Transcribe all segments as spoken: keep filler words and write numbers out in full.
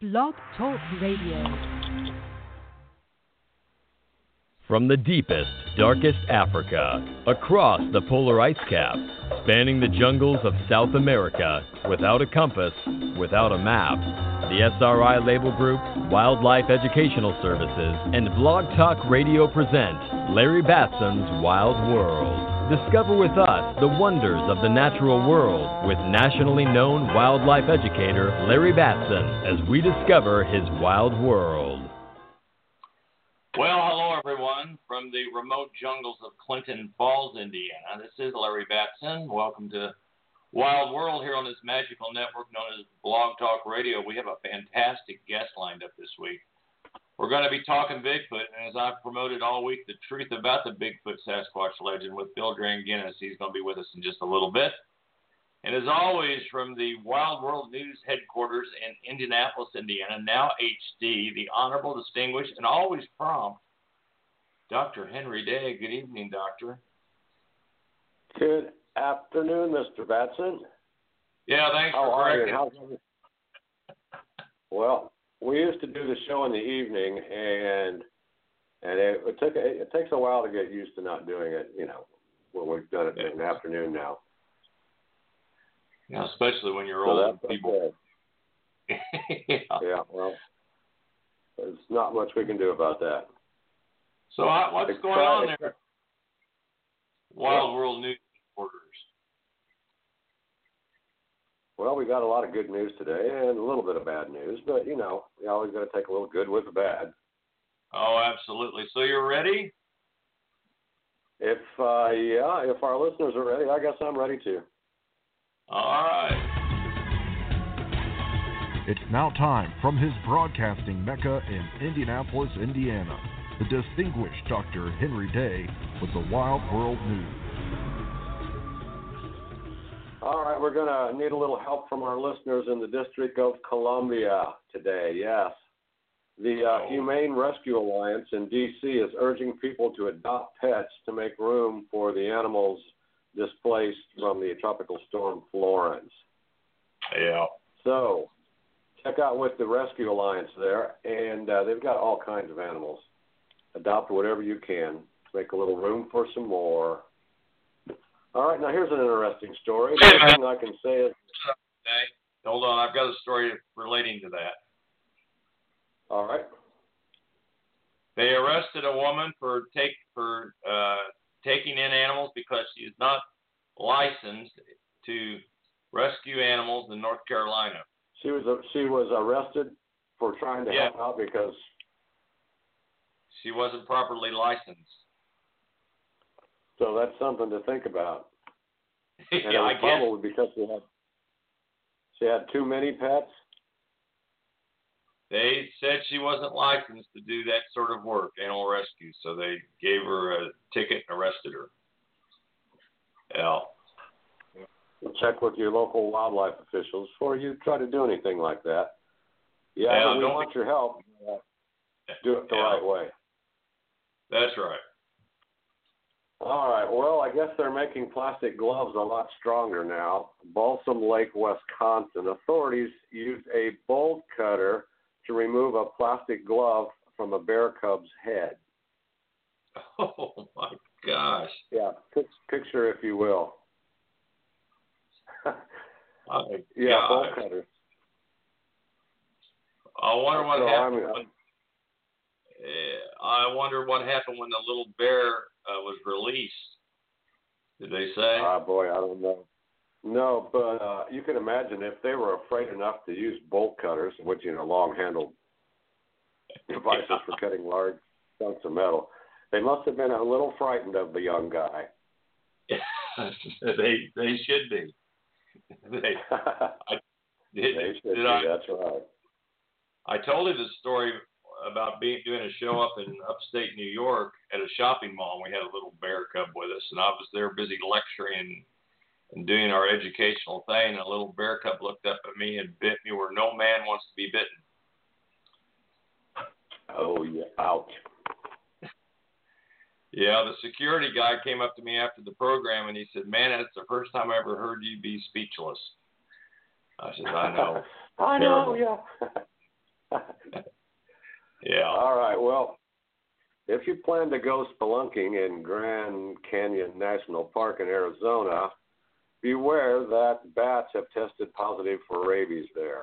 Blog Talk Radio. From the deepest, darkest Africa, across the polar ice cap, spanning the jungles of South America, without a compass, without a map, the S R I Label Group, Wildlife Educational Services, and Blog Talk Radio present Larry Batson's Wild World. Discover with us the wonders of the natural world with nationally known wildlife educator Larry Batson as we discover his wild world. Well, hello everyone from the remote jungles of Clinton Falls, Indiana. This is Larry Batson. Welcome to Wild World here on this magical network known as Blog Talk Radio. We have a fantastic guest lined up this week. We're going to be talking Bigfoot, and as I've promoted all week, the truth about the Bigfoot Sasquatch legend with Bill Dranginis. He's going to be with us in just a little bit. And as always, from the Wild World News headquarters in Indianapolis, Indiana, now H D, the honorable, distinguished, and always prompt, Doctor Henry Day. Good evening, Doctor. Good afternoon, Mister Batson. Yeah, thanks How for are correcting. you? Well, we used to do the show in the evening, and and it, it took it takes a while to get used to not doing it. You know, when we've done it yeah. in the afternoon now. Yeah, especially when you're so old that's people. yeah. yeah. Well, there's not much we can do about that. So uh, what's Except, going on there? except, Wild well, World News headquarters. Well, we got a lot of good news today and a little bit of bad news, but you know, you always got to take a little good with the bad. Oh, absolutely. So you're ready? If uh, yeah, if our listeners are ready, I guess I'm ready too. All right. It's now time from his broadcasting mecca in Indianapolis, Indiana, the distinguished Doctor Henry Day with the Wild World News. All right, we're going to need a little help from our listeners in the District of Columbia today, yes. The uh, Oh. Humane Rescue Alliance in D C is urging people to adopt pets to make room for the animals displaced from the tropical storm Florence. Yeah. So, check out with the Rescue Alliance there, and uh, they've got all kinds of animals. Adopt whatever you can to make a little room for some more. All right, now here's an interesting story. The only thing I can say is... Okay. Hold on, I've got a story relating to that. All right. They arrested a woman for take for uh, taking in animals because she is not licensed to rescue animals in North Carolina. She was she was arrested for trying to Yeah. help out because She wasn't properly licensed. so that's something to think about. And yeah, it was I guess. probably because she had she had too many pets. They said she wasn't licensed to do that sort of work, animal rescue, so they gave her a ticket and arrested her. Yeah. Check with your local wildlife officials before you try to do anything like that. Yeah, Yeah, but we don't want be- your help. Uh, do it the Yeah. right way. That's right. All right. Well, I guess they're making plastic gloves a lot stronger now. Balsam Lake, Wisconsin. Authorities used a bolt cutter to remove a plastic glove from a bear cub's head. Oh, my gosh. Yeah, pic- picture if you will. My yeah, gosh. bolt cutter. I wonder what So, I happened. mean, when, uh, I wonder what happened when the little bear uh, was released. Did they say? Ah, boy, I don't know. No, but uh, you can imagine if they were afraid enough to use bolt cutters, which, you know, long-handled devices Yeah. for cutting large chunks of metal, they must have been a little frightened of the young guy. they they should be. They, I, did, they should did be, I, that's right. I told you the story about being doing a show up in upstate New York at a shopping mall. We had a little bear cub with us, and I was there busy lecturing and doing our educational thing, and a little bear cub looked up at me and bit me where no man wants to be bitten. Oh, yeah, ouch. Yeah, the security guy came up to me after the program, and he said, "Man, that's the first time I ever heard you be speechless." I said, "I know." I know, yeah. right. Well, if you plan to go spelunking in Grand Canyon National Park in Arizona, beware that bats have tested positive for rabies there.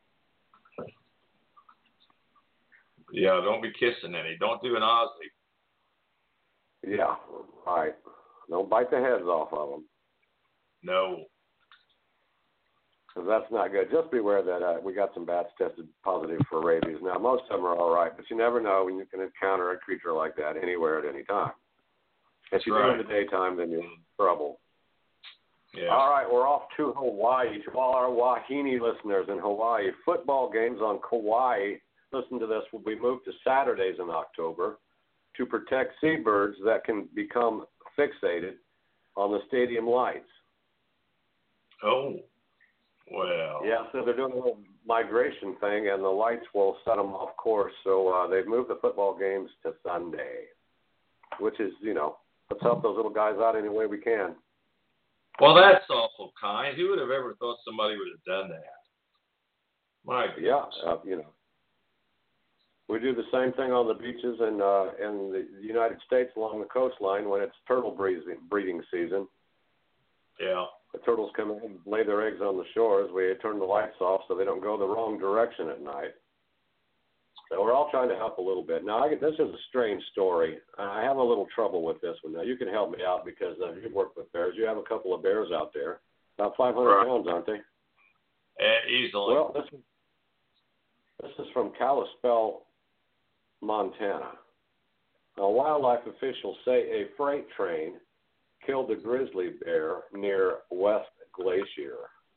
Yeah, don't be kissing any. Don't do an Aussie. Yeah, right. Don't bite the heads off of them. No. Because that's not good. Just beware that uh, we got some bats tested positive for rabies. Now, most of them are all right, but you never know when you can encounter a creature like that anywhere at any time. If you right. do it in the daytime, then you're in trouble. Yeah. All right, we're off to Hawaii. To all our Wahine listeners in Hawaii, football games on Kauai, listen to this, will be moved to Saturdays in October to protect seabirds that can become fixated on the stadium lights. Oh, well. Yeah, so they're doing a little migration thing, and the lights will set them off course. So uh, they've moved the football games to Sunday, which is, you know, let's help those little guys out any way we can. Well, that's awful kind. Who would have ever thought somebody would have done that? My goodness. Yeah, uh, you know. We do the same thing on the beaches in, uh, in the United States along the coastline when it's turtle breeding, breeding season. Yeah. The turtles come in and lay their eggs on the shores. We turn the lights off so they don't go the wrong direction at night. So we're all trying to help a little bit. Now, I, this is a strange story. I have a little trouble with this one. Now, you can help me out because uh, you've worked with bears. You have a couple of bears out there. About five hundred right. pounds, aren't they? Uh, easily. Well, this is, this is from Kalispell, Montana. Now, wildlife officials say a freight train killed a grizzly bear near West Glacier.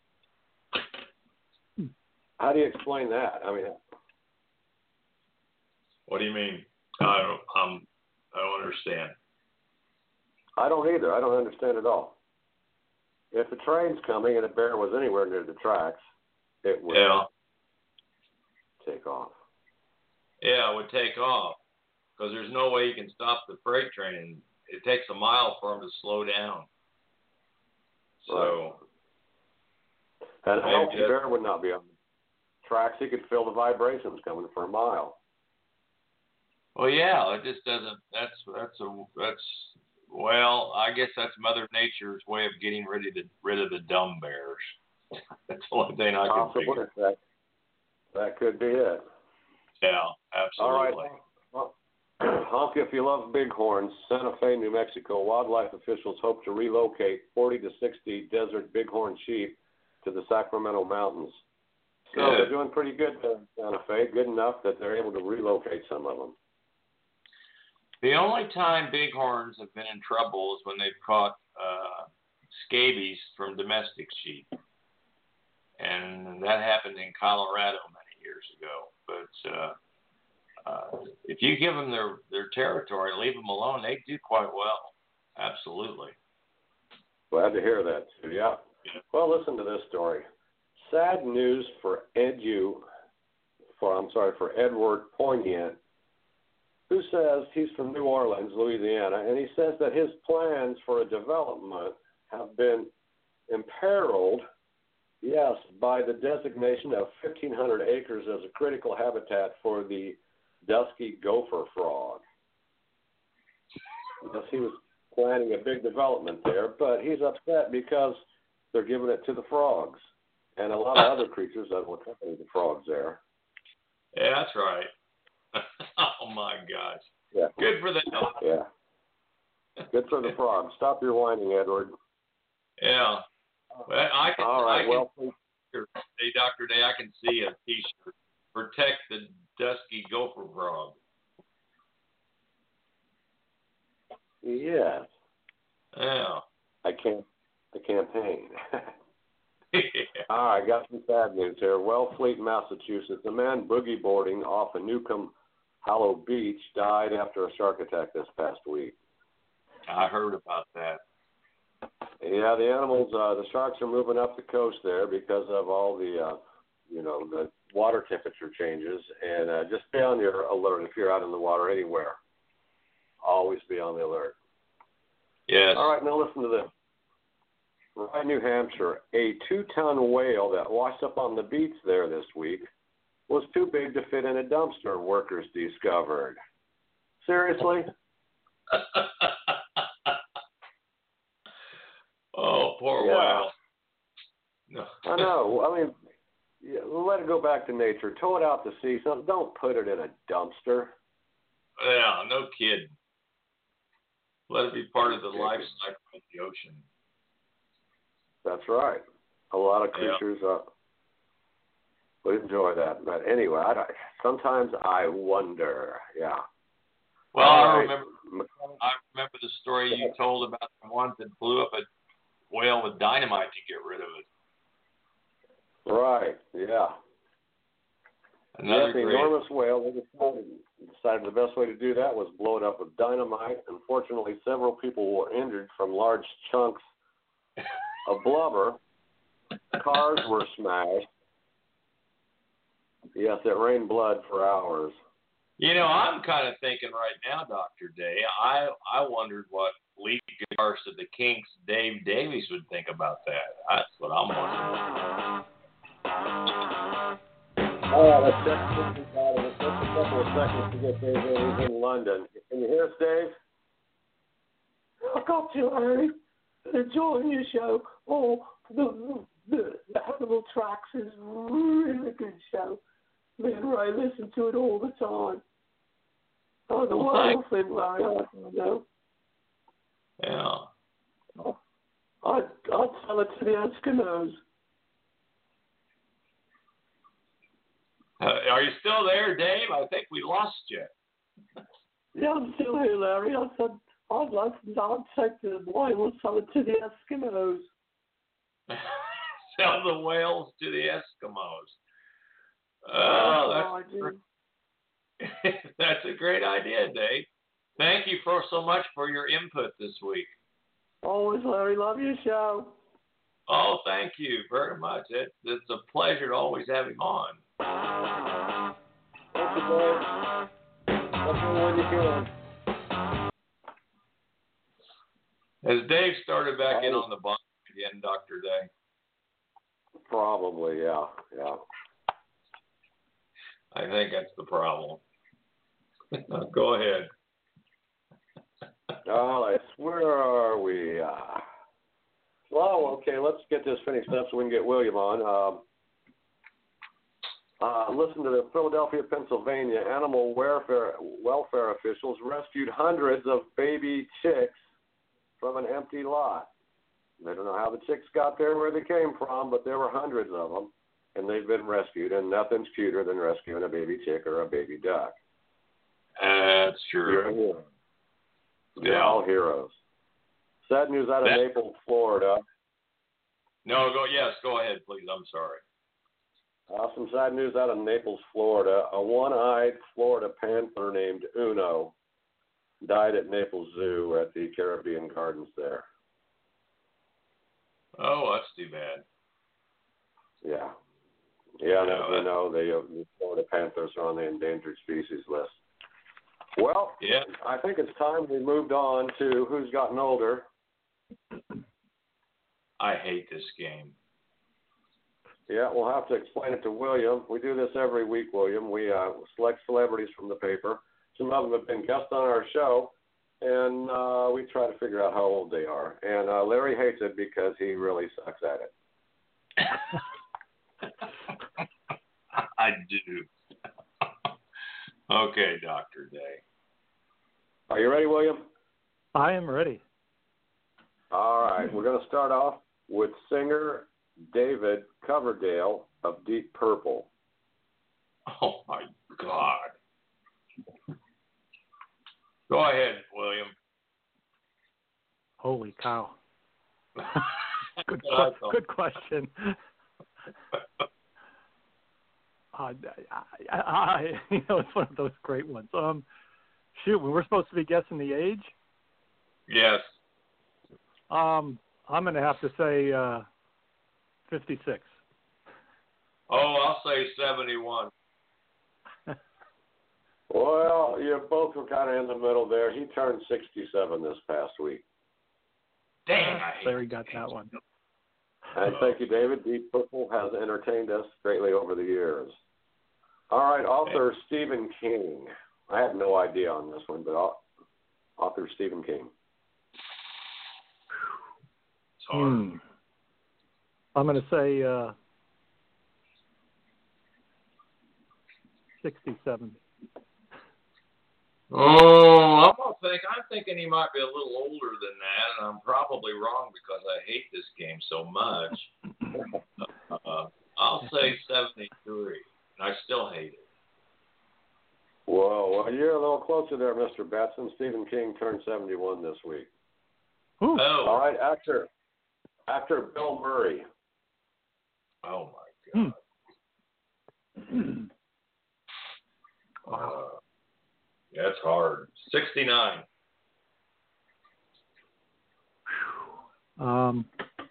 How do you explain that? I mean, what do you mean? I don't. Um, I don't understand. I don't either. I don't understand at all. If the train's coming and a bear was anywhere near the tracks, it would yeah. take off. Yeah, it would take off because there's no way you can stop the freight train. It takes a mile for them to slow down. So, right. And a healthy just, bear would not be on the tracks. He could feel the vibrations coming for a mile. Well, yeah, it just doesn't. That's that's a that's well, I guess that's Mother Nature's way of getting rid of the rid of the dumb bears. That's the only thing I can Possibly. figure. That that could be it. Yeah, absolutely. All right. Honk if you love bighorns. Santa Fe, New Mexico. Wildlife officials hope to relocate forty to sixty desert bighorn sheep to the Sacramento Mountains. So Good. they're doing pretty good there in Santa Fe. Good enough that they're able to relocate some of them. The only time bighorns have been in trouble is when they've caught uh, scabies from domestic sheep. And that happened in Colorado many years ago. But uh, uh, if you give them their, their territory, leave them alone, they do quite well. Absolutely. Glad to hear that, too. Yeah. Yeah. Well, listen to this story. Sad news for Edu, for I'm sorry, for Edward Poignant, who says he's from New Orleans, Louisiana, and he says that his plans for a development have been imperiled, yes, by the designation of fifteen hundred acres as a critical habitat for the dusky gopher frog. Yes, he was planning a big development there, but he's upset because they're giving it to the frogs and a lot of other creatures that will accompany the frogs there. Yeah, that's right. Oh, my gosh. Yeah. Good for them. Yeah. Good for the frogs. Stop your whining, Edward. Yeah. Well, I can, All right. I can, well, hey, Doctor Day, I can see a T-shirt. Protect the dusky gopher frog. yes. Yeah. I can't. The campaign. Yeah. All right, got some sad news here. Wellfleet, Massachusetts. A man boogie boarding off of Newcomb Hollow Beach died after a shark attack this past week. I heard about that. Yeah, the animals, uh, the sharks are moving up the coast there because of all the, uh, you know, the water temperature changes. And uh, just be on your alert if you're out in the water anywhere. Always be on the alert. Yes. All right, now listen to this. Rye, New Hampshire, a two-ton whale that washed up on the beach there this week was too big to fit in a dumpster, workers discovered. Seriously? Oh, poor yeah. whale. No. I know. I mean, yeah, let it go back to nature. Tow it out to sea. So don't put it in a dumpster. Yeah, no kidding. Let it be part of the life cycle of the ocean. That's right. A lot of creatures yeah. uh, would enjoy that. But anyway, I, sometimes I wonder. Yeah. Well, All I right. remember. I remember the story you told about the one that blew up a whale with dynamite to get rid of it. Right. Yeah. Another yes, the great. enormous whale. They decided, decided the best way to do that was blow it up with dynamite. Unfortunately, several people were injured from large chunks of blubber. Cars were smashed. Yes, it rained blood for hours. You know, I'm kind of thinking right now, Doctor Day, I I wondered what lead guitarist of the Kinks, Dave Davies, would think about that. That's what I'm wondering. Oh, let's check this out. It takes a couple of seconds to get Dave in. He's in London. Can you hear us, Dave? I got you, Larry. Enjoying your show. Oh, the, the, the Animal Tracks is a really good show. Me and Ray listen to it all the time. Oh, the whale thing, Larry, I don't know. Yeah. I'd, I'd sell it to the Eskimos. Uh, are you still there, Dave? I think we lost you. Yeah, I'm still here, Larry. I said I'd like I'd take the whale and sell it to the Eskimos. Sell the whales to the Eskimos. Oh, that's, that's, that's a great idea, Dave. Thank you for so much for your input this week. Always, Larry. Love your show. Oh, thank you very much. It, it's a pleasure to always have him on. Thank you, Dave. Let me know when you can. Has Dave started back in on the bunk again, Doctor Day? Probably, yeah, yeah. I think that's the problem. Go ahead. All right, where are we? Uh, well, okay, let's get this finished up so we can get William on. Um, uh, listen to the Philadelphia, Pennsylvania animal welfare, welfare officials rescued hundreds of baby chicks from an empty lot. They don't know how the chicks got there, where they came from, but there were hundreds of them, and they've been rescued, and nothing's cuter than rescuing a baby chick or a baby duck. That's true. You're a hero. They're Yeah. all heroes. Sad news out of that, Naples, Florida. No, go. Yes, go ahead, please. I'm sorry. Uh, some sad news out of Naples, Florida. A one-eyed Florida panther named Uno died at Naples Zoo at the Caribbean Gardens there. Oh, that's too bad. Yeah. Yeah, Yeah, as we know, the, uh, the Florida panthers are on the endangered species list. Well, yeah. I think it's time we moved on to Who's Gotten Older. I hate this game. Yeah, we'll have to explain it to William. We do this every week, William. We uh, select celebrities from the paper. Some of them have been guests on our show, and uh, we try to figure out how old they are. And uh, Larry hates it because he really sucks at it. I do. Okay, Doctor Day. Are you ready, William? I am ready. All right. We're going to start off with singer David Coverdale of Deep Purple. Oh, my God. Go ahead, William. Holy cow. good, qu- good question. Uh, I, I, you know, it's one of those great ones. Um, shoot, we were supposed to be guessing the age. Yes. Um, I'm going to have to say uh, fifty-six. Oh, I'll say seventy-one. Well, you both were kind of in the middle there. He turned sixty-seven this past week. Dang, I hate Larry got that one. And thank you, David. Deep Purple has entertained us greatly over the years. All right, author Stephen King. I have no idea on this one, but author Stephen King. It's hard. Hmm. I'm going to say uh, sixty-seven. Oh, I'm gonna think. I'm thinking he might be a little older than that, and I'm probably wrong because I hate this game so much. uh, I'll say seventy-three. I still hate it. Whoa, well, you're a little closer there, Mister Batson. Stephen King turned seventy-one this week. Ooh. Oh. All right, actor, actor Bill Murray. Oh my God. Hmm. Uh, that's hard. sixty-nine. Um,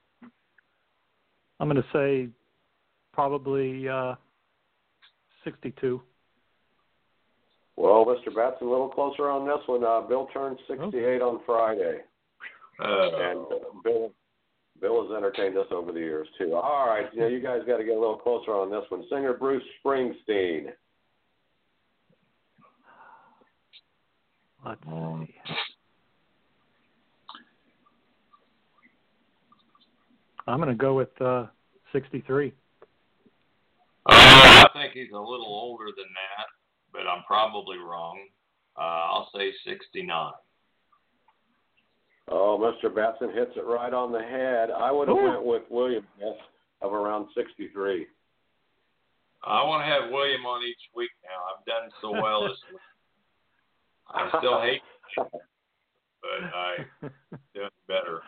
I'm going to say probably uh, sixty-two. Well, Mister Batson, a little closer on this one. Uh, Bill turned sixty-eight on Friday. Uh, And uh, Bill Bill has entertained us over the years, too. All right, you know, you guys got to get a little closer on this one. Singer Bruce Springsteen. Let's see. I'm going to go with uh, sixty-three. uh, I think he's a little older than that, but I'm probably wrong. Uh, I'll say sixty-nine. Oh, Mister Batson hits it right on the head. I would have Ooh. went with William Best of around sixty-three. I want to have William on each week now. I've done so well this week. I still hate it, but I'm doing better.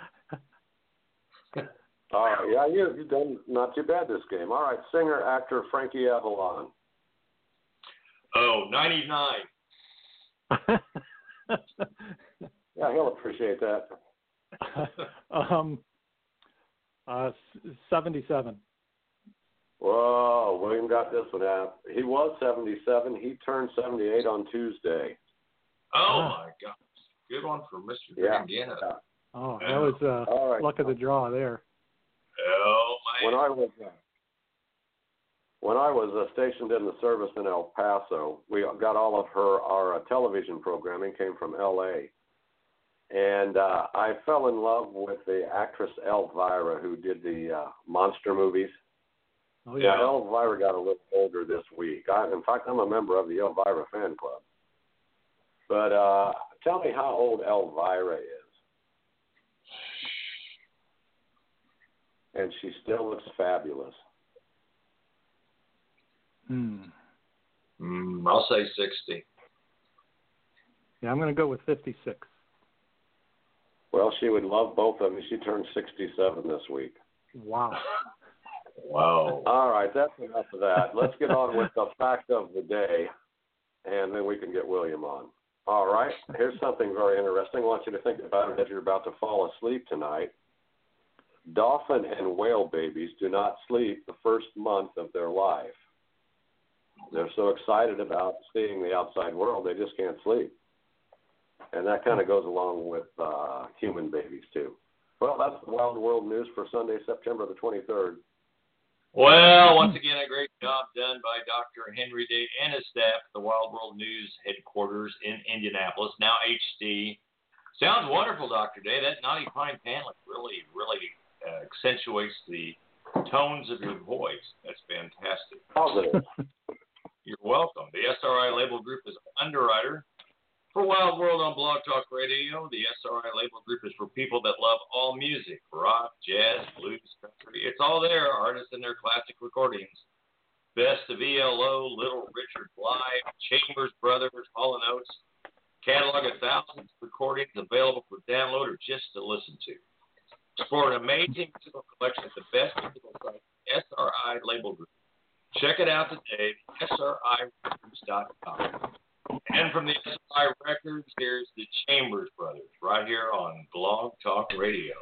All right, yeah, you, you've done not too bad this game. All right, singer, actor Frankie Avalon. Oh, ninety-nine. Yeah, he'll appreciate that. um, uh, seventy-seven. Whoa, William got this one out. He was seventy-seven. He turned seventy-eight on Tuesday. Oh, my gosh. Good one for Mister Yeah. Grandiana. yeah. Oh, that was uh, All right. luck of the draw there. Oh, man. When I was uh, when I was uh, stationed in the service in El Paso, we got all of her our uh, television programming came from L A And uh, I fell in love with the actress Elvira, who did the uh, monster movies. Oh Yeah, yeah. Elvira got a little older this week. I, in fact, I'm a member of the Elvira fan club. But uh, tell me how old Elvira is. And she still looks fabulous. Hmm. Mm, I'll say sixty. Yeah, I'm going to go with fifty-six. Well, she would love both of them. She turned sixty-seven this week. Wow. Wow. All right, that's enough of that. Let's get on with the fact of the day, and then we can get William on. All right, here's something very interesting. I want you to think about it as you're about to fall asleep tonight. Dolphin and whale babies do not sleep the first month of their life. They're so excited about seeing the outside world, they just can't sleep. And that kind of goes along with uh, human babies, too. Well, that's the Wild World News for Sunday, September the twenty-third. Well, once again, a great job done by Doctor Henry Day and his staff at the Wild World News headquarters in Indianapolis, now H D. Sounds wonderful, Doctor Day. That Naughty Pine Panlet really, really uh, accentuates the tones of your voice. That's fantastic. Positive. You're welcome. The S R I Label Group is an underwriter for Wild World on Blog Talk Radio. The S R I Label Group is for people that love all music, rock, jazz, blues, country. It's all there, artists and their classic recordings. Best of E L O, Little Richard Live, Chambers Brothers, Hall and Oates. Catalog of thousands of recordings available for download or just to listen to. For an amazing musical collection at the best musical site, S R I Label Group. Check it out today, S R I records dot com. And from the S R I Records, here's the Chambers Brothers, right here on Blog Talk Radio.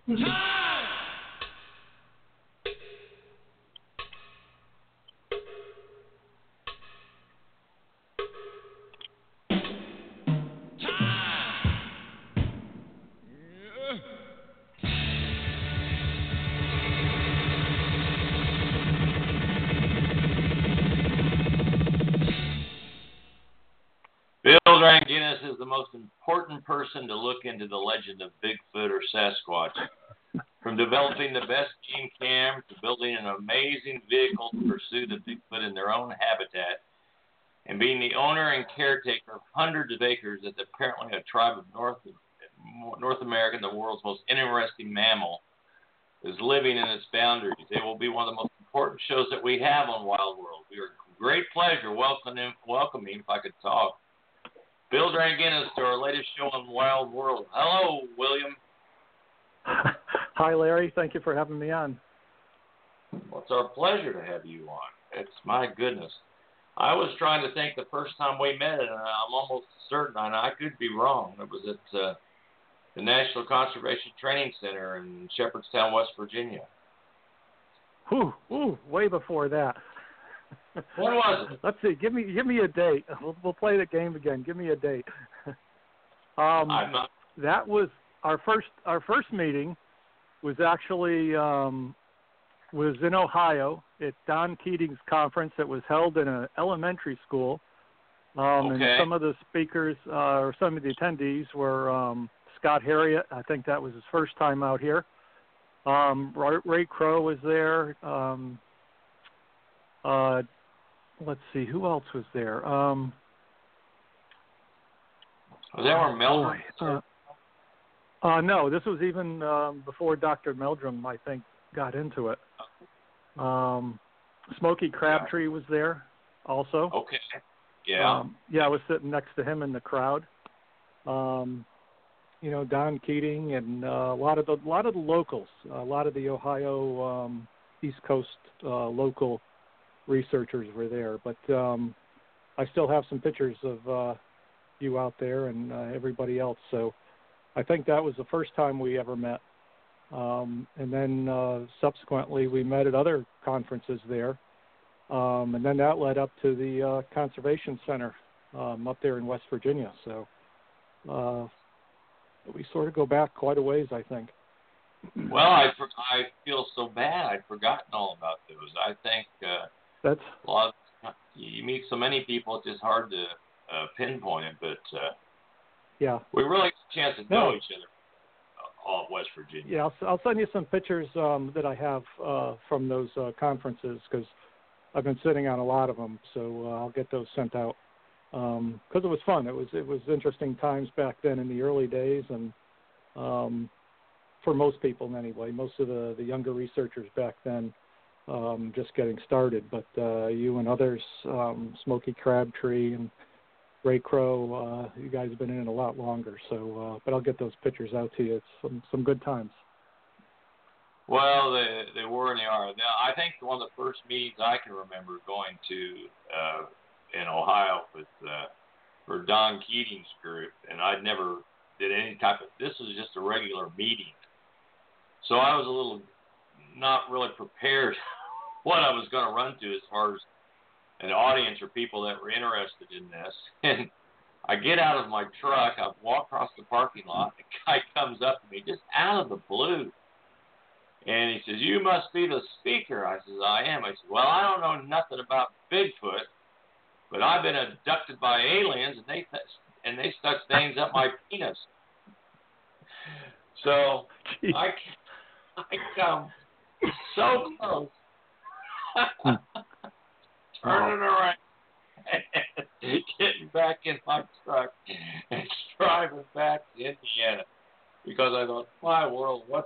Bill Dranginis is the most important person to look into the legend of Bigfoot or Sasquatch. From developing the best game cam to building an amazing vehicle to pursue the Bigfoot in their own habitat, and being the owner and caretaker of hundreds of acres that apparently a tribe of North North America, the world's most interesting mammal, is living in its boundaries. It will be one of the most important shows that we have on Wild World. We are great pleasure welcoming, welcoming, if I could talk, Bill Dranginis to our latest show on Wild World. Hello, William. Hi, Larry. Thank you for having me on. Well, it's our pleasure to have you on. It's my goodness. I was trying to think the first time we met, and I'm almost certain, and I could be wrong. It was at uh, the National Conservation Training Center in Shepherdstown, West Virginia. Ooh, ooh, way before that. When was it? Let's see. Give me, give me a date. We'll, we'll play the game again. Give me a date. um, I'm not. That was our first. Our first meeting was actually um, was in Ohio at Don Keating's conference. That was held in an elementary school. Um, Okay. And some of the speakers uh, or some of the attendees were um, Scott Harriet. I think that was his first time out here. Um, Ray, Ray Crow was there. Um, uh, let's see, who else was there? Um, Was that where Meldrum? uh, uh, no, this was even um, before Doctor Meldrum, I think, got into it. Um, Smokey Crabtree was there also. Okay. Yeah. Um, yeah, I was sitting next to him in the crowd. Um, you know, Don Keating and uh, a lot of the a lot of the locals, a lot of the Ohio um, East Coast uh, local researchers were there. But um, I still have some pictures of uh, you out there and uh, everybody else. So I think that was the first time we ever met. Um, and then uh, subsequently we met at other conferences there. Um, and then that led up to the uh, Conservation Center um, up there in West Virginia. So uh, we sort of go back quite a ways, I think. Well, I, I feel so bad. I'd forgotten all about those. I think uh, That's a lot of, you meet so many people, it's just hard to uh, pinpoint it. But uh, yeah, we really get a chance to know No. each other uh, all at West Virginia. yeah. I'll, I'll send you some pictures um, that I have uh, from those uh, conferences because I've been sitting on a lot of them. So uh, I'll get those sent out because um, it was fun. It was it was interesting times back then in the early days, and um, for most people anyway, most of the, the younger researchers back then, um, just getting started. But uh, you and others, um, Smokey Crabtree and Ray Crow, uh, you guys have been in it a lot longer. So, uh, but I'll get those pictures out to you. It's some some good times. Well, they they were and they are. Now, I think one of the first meetings I can remember going to uh, in Ohio with uh, for Don Keating's group, and I'd never did any type of. This was just a regular meeting, so I was a little not really prepared what I was going to run to as far as an audience or people that were interested in this. And I get out of my truck, I walk across the parking lot, and a guy comes up to me just out of the blue. And he says, "You must be the speaker." I says, "I am." I said, "Well, I don't know nothing about Bigfoot, but I've been abducted by aliens, and they th- and they stuck things up my penis." So Jeez. I, I come so close, turning around, and getting back in my truck and driving back to Indiana because I thought, my world, what's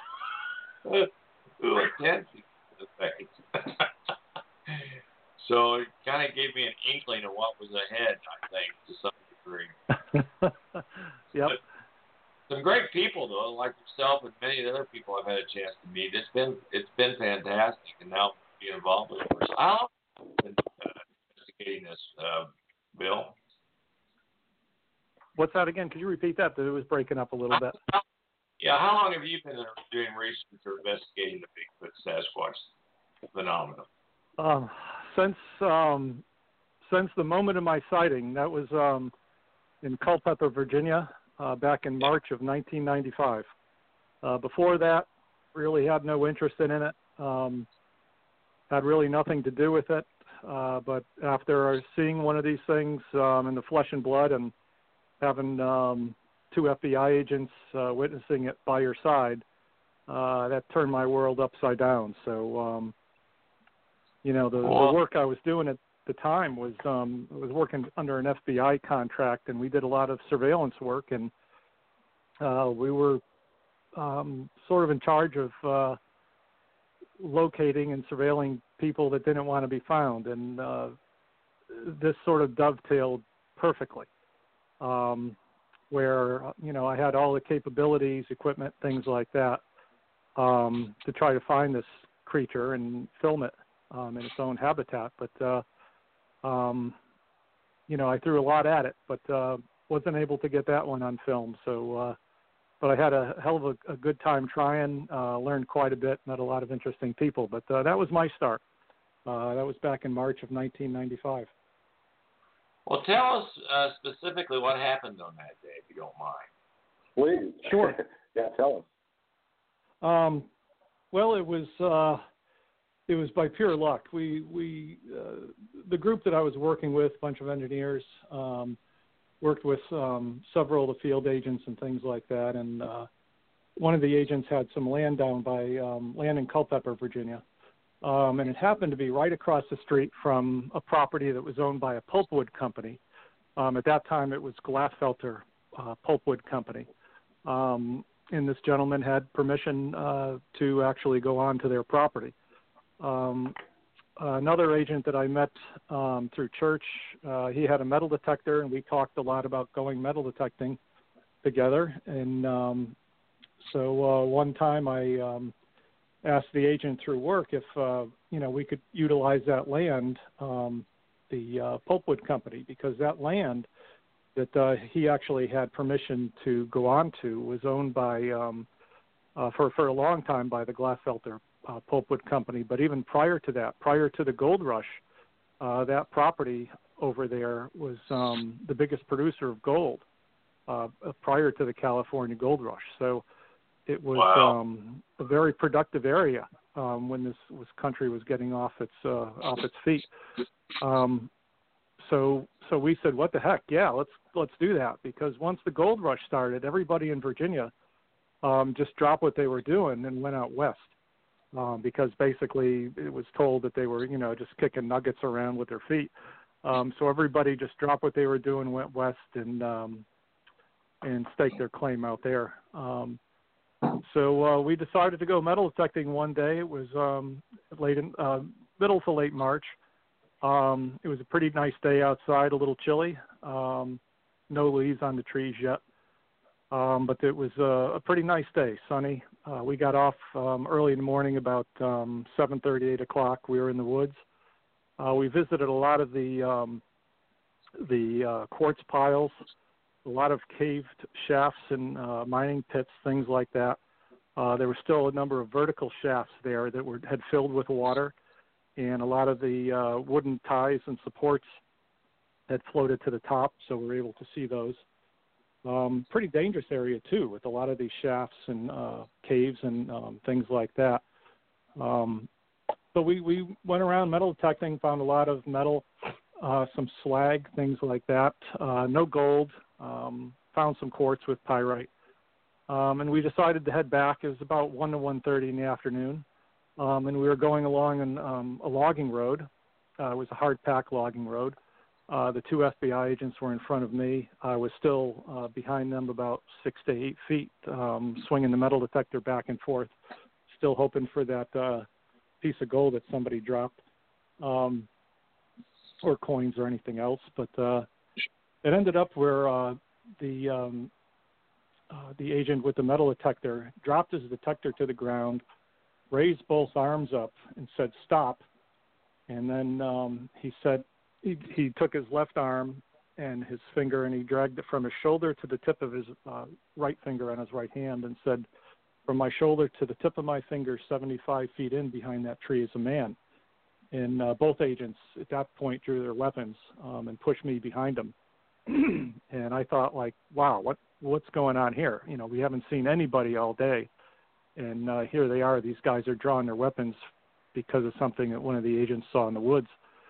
who attends these things? So it kind of gave me an inkling of what was ahead, I think, to some degree. Yep. But some great people, though, like yourself and many of the other people I've had a chance to meet. It's been it's been fantastic, and now be involved with it. So how long have you been uh, investigating this, uh, Bill? What's that again? Could you repeat that? It was breaking up a little bit. Yeah, how long have you been doing research or investigating the Bigfoot Sasquatch phenomenon? Um, since um, since the moment of my sighting, that was um, in Culpeper, Virginia, uh, back in March of nineteen ninety-five. Uh, before that, really had no interest in it. Um, had really nothing to do with it. Uh, but after seeing one of these things um, in the flesh and blood and having um, two F B I agents uh, witnessing it by your side, uh, that turned my world upside down. So, um, you know, the, the work I was doing at the time was um, I was working under an F B I contract, and we did a lot of surveillance work, and uh, we were um, sort of in charge of uh, locating and surveilling people that didn't want to be found, and uh, this sort of dovetailed perfectly. Um, where, you know, I had all the capabilities, equipment, things like that, um, to try to find this creature and film it um, in its own habitat. But, uh, um, you know, I threw a lot at it, but uh, wasn't able to get that one on film. So, uh, but I had a hell of a, a good time trying, uh, learned quite a bit, met a lot of interesting people. But uh, that was my start. Uh, that was back in March of nineteen ninety-five. Well, tell us uh, specifically what happened on that day, if you don't mind. Please. Sure. Yeah, tell us. Um, well, it was uh, it was by pure luck. We we uh, the group that I was working with, a bunch of engineers, um, worked with um, several of the field agents and things like that. And uh, one of the agents had some land down by um, land in Culpeper, Virginia. Um, and it happened to be right across the street from a property that was owned by a pulpwood company. Um, at that time, it was Glasfelter uh, Pulpwood Company. Um, and this gentleman had permission uh, to actually go on to their property. Um, another agent that I met um, through church, uh, he had a metal detector, and we talked a lot about going metal detecting together. And um, so uh, one time I... Um, asked the agent through work if, uh, you know, we could utilize that land, um, the uh, pulpwood company, because that land that uh, he actually had permission to go on to was owned by, um, uh, for, for a long time by the Glasfelter uh, Pulpwood Company. But even prior to that, prior to the gold rush, uh, that property over there was um, the biggest producer of gold uh, prior to the California gold rush. So it was wow. um, a very productive area um, when this, this country was getting off its uh, off its feet. Um, so so we said, what the heck? Yeah, let's let's do that, because once the gold rush started, everybody in Virginia um, just dropped what they were doing and went out west, um, because basically it was told that they were, you know, just kicking nuggets around with their feet. Um, so everybody just dropped what they were doing, went west, and um, and staked their claim out there. Um, So uh, we decided to go metal detecting one day. It was um, late in uh, middle to late March. Um, it was a pretty nice day outside, a little chilly. Um, no leaves on the trees yet, um, but it was uh, a pretty nice day, sunny. Uh, we got off um, early in the morning, about um, seven thirty, eight o'clock. We were in the woods. Uh, we visited a lot of the um, the uh, quartz piles, a lot of caved shafts and uh, mining pits, things like that. Uh, there were still a number of vertical shafts there that were had filled with water, and a lot of the uh, wooden ties and supports had floated to the top, so we were able to see those. Um, pretty dangerous area, too, with a lot of these shafts and uh, caves and um, things like that. Um, so we, we went around metal detecting, found a lot of metal, uh, some slag, things like that. Uh, no gold. Um, found some quartz with pyrite. Um, and we decided to head back. It was about one to one thirty in the afternoon. Um, and we were going along an, um, a logging road. Uh, it was a hard-pack logging road. Uh, the two F B I agents were in front of me. I was still uh, behind them about six to eight feet, um, swinging the metal detector back and forth, still hoping for that uh, piece of gold that somebody dropped, um, or coins or anything else. But uh, it ended up where uh, the um, uh, the agent with the metal detector dropped his detector to the ground, raised both arms up, and said, "Stop." And then um, he said he, he took his left arm and his finger, and he dragged it from his shoulder to the tip of his uh, right finger on his right hand and said, from my shoulder to the tip of my finger, seventy-five feet in behind that tree is a man. And uh, both agents at that point drew their weapons um, and pushed me behind them. And I thought, like, wow, what what's going on here? You know, we haven't seen anybody all day. And uh, here they are. These guys are drawing their weapons because of something that one of the agents saw in the woods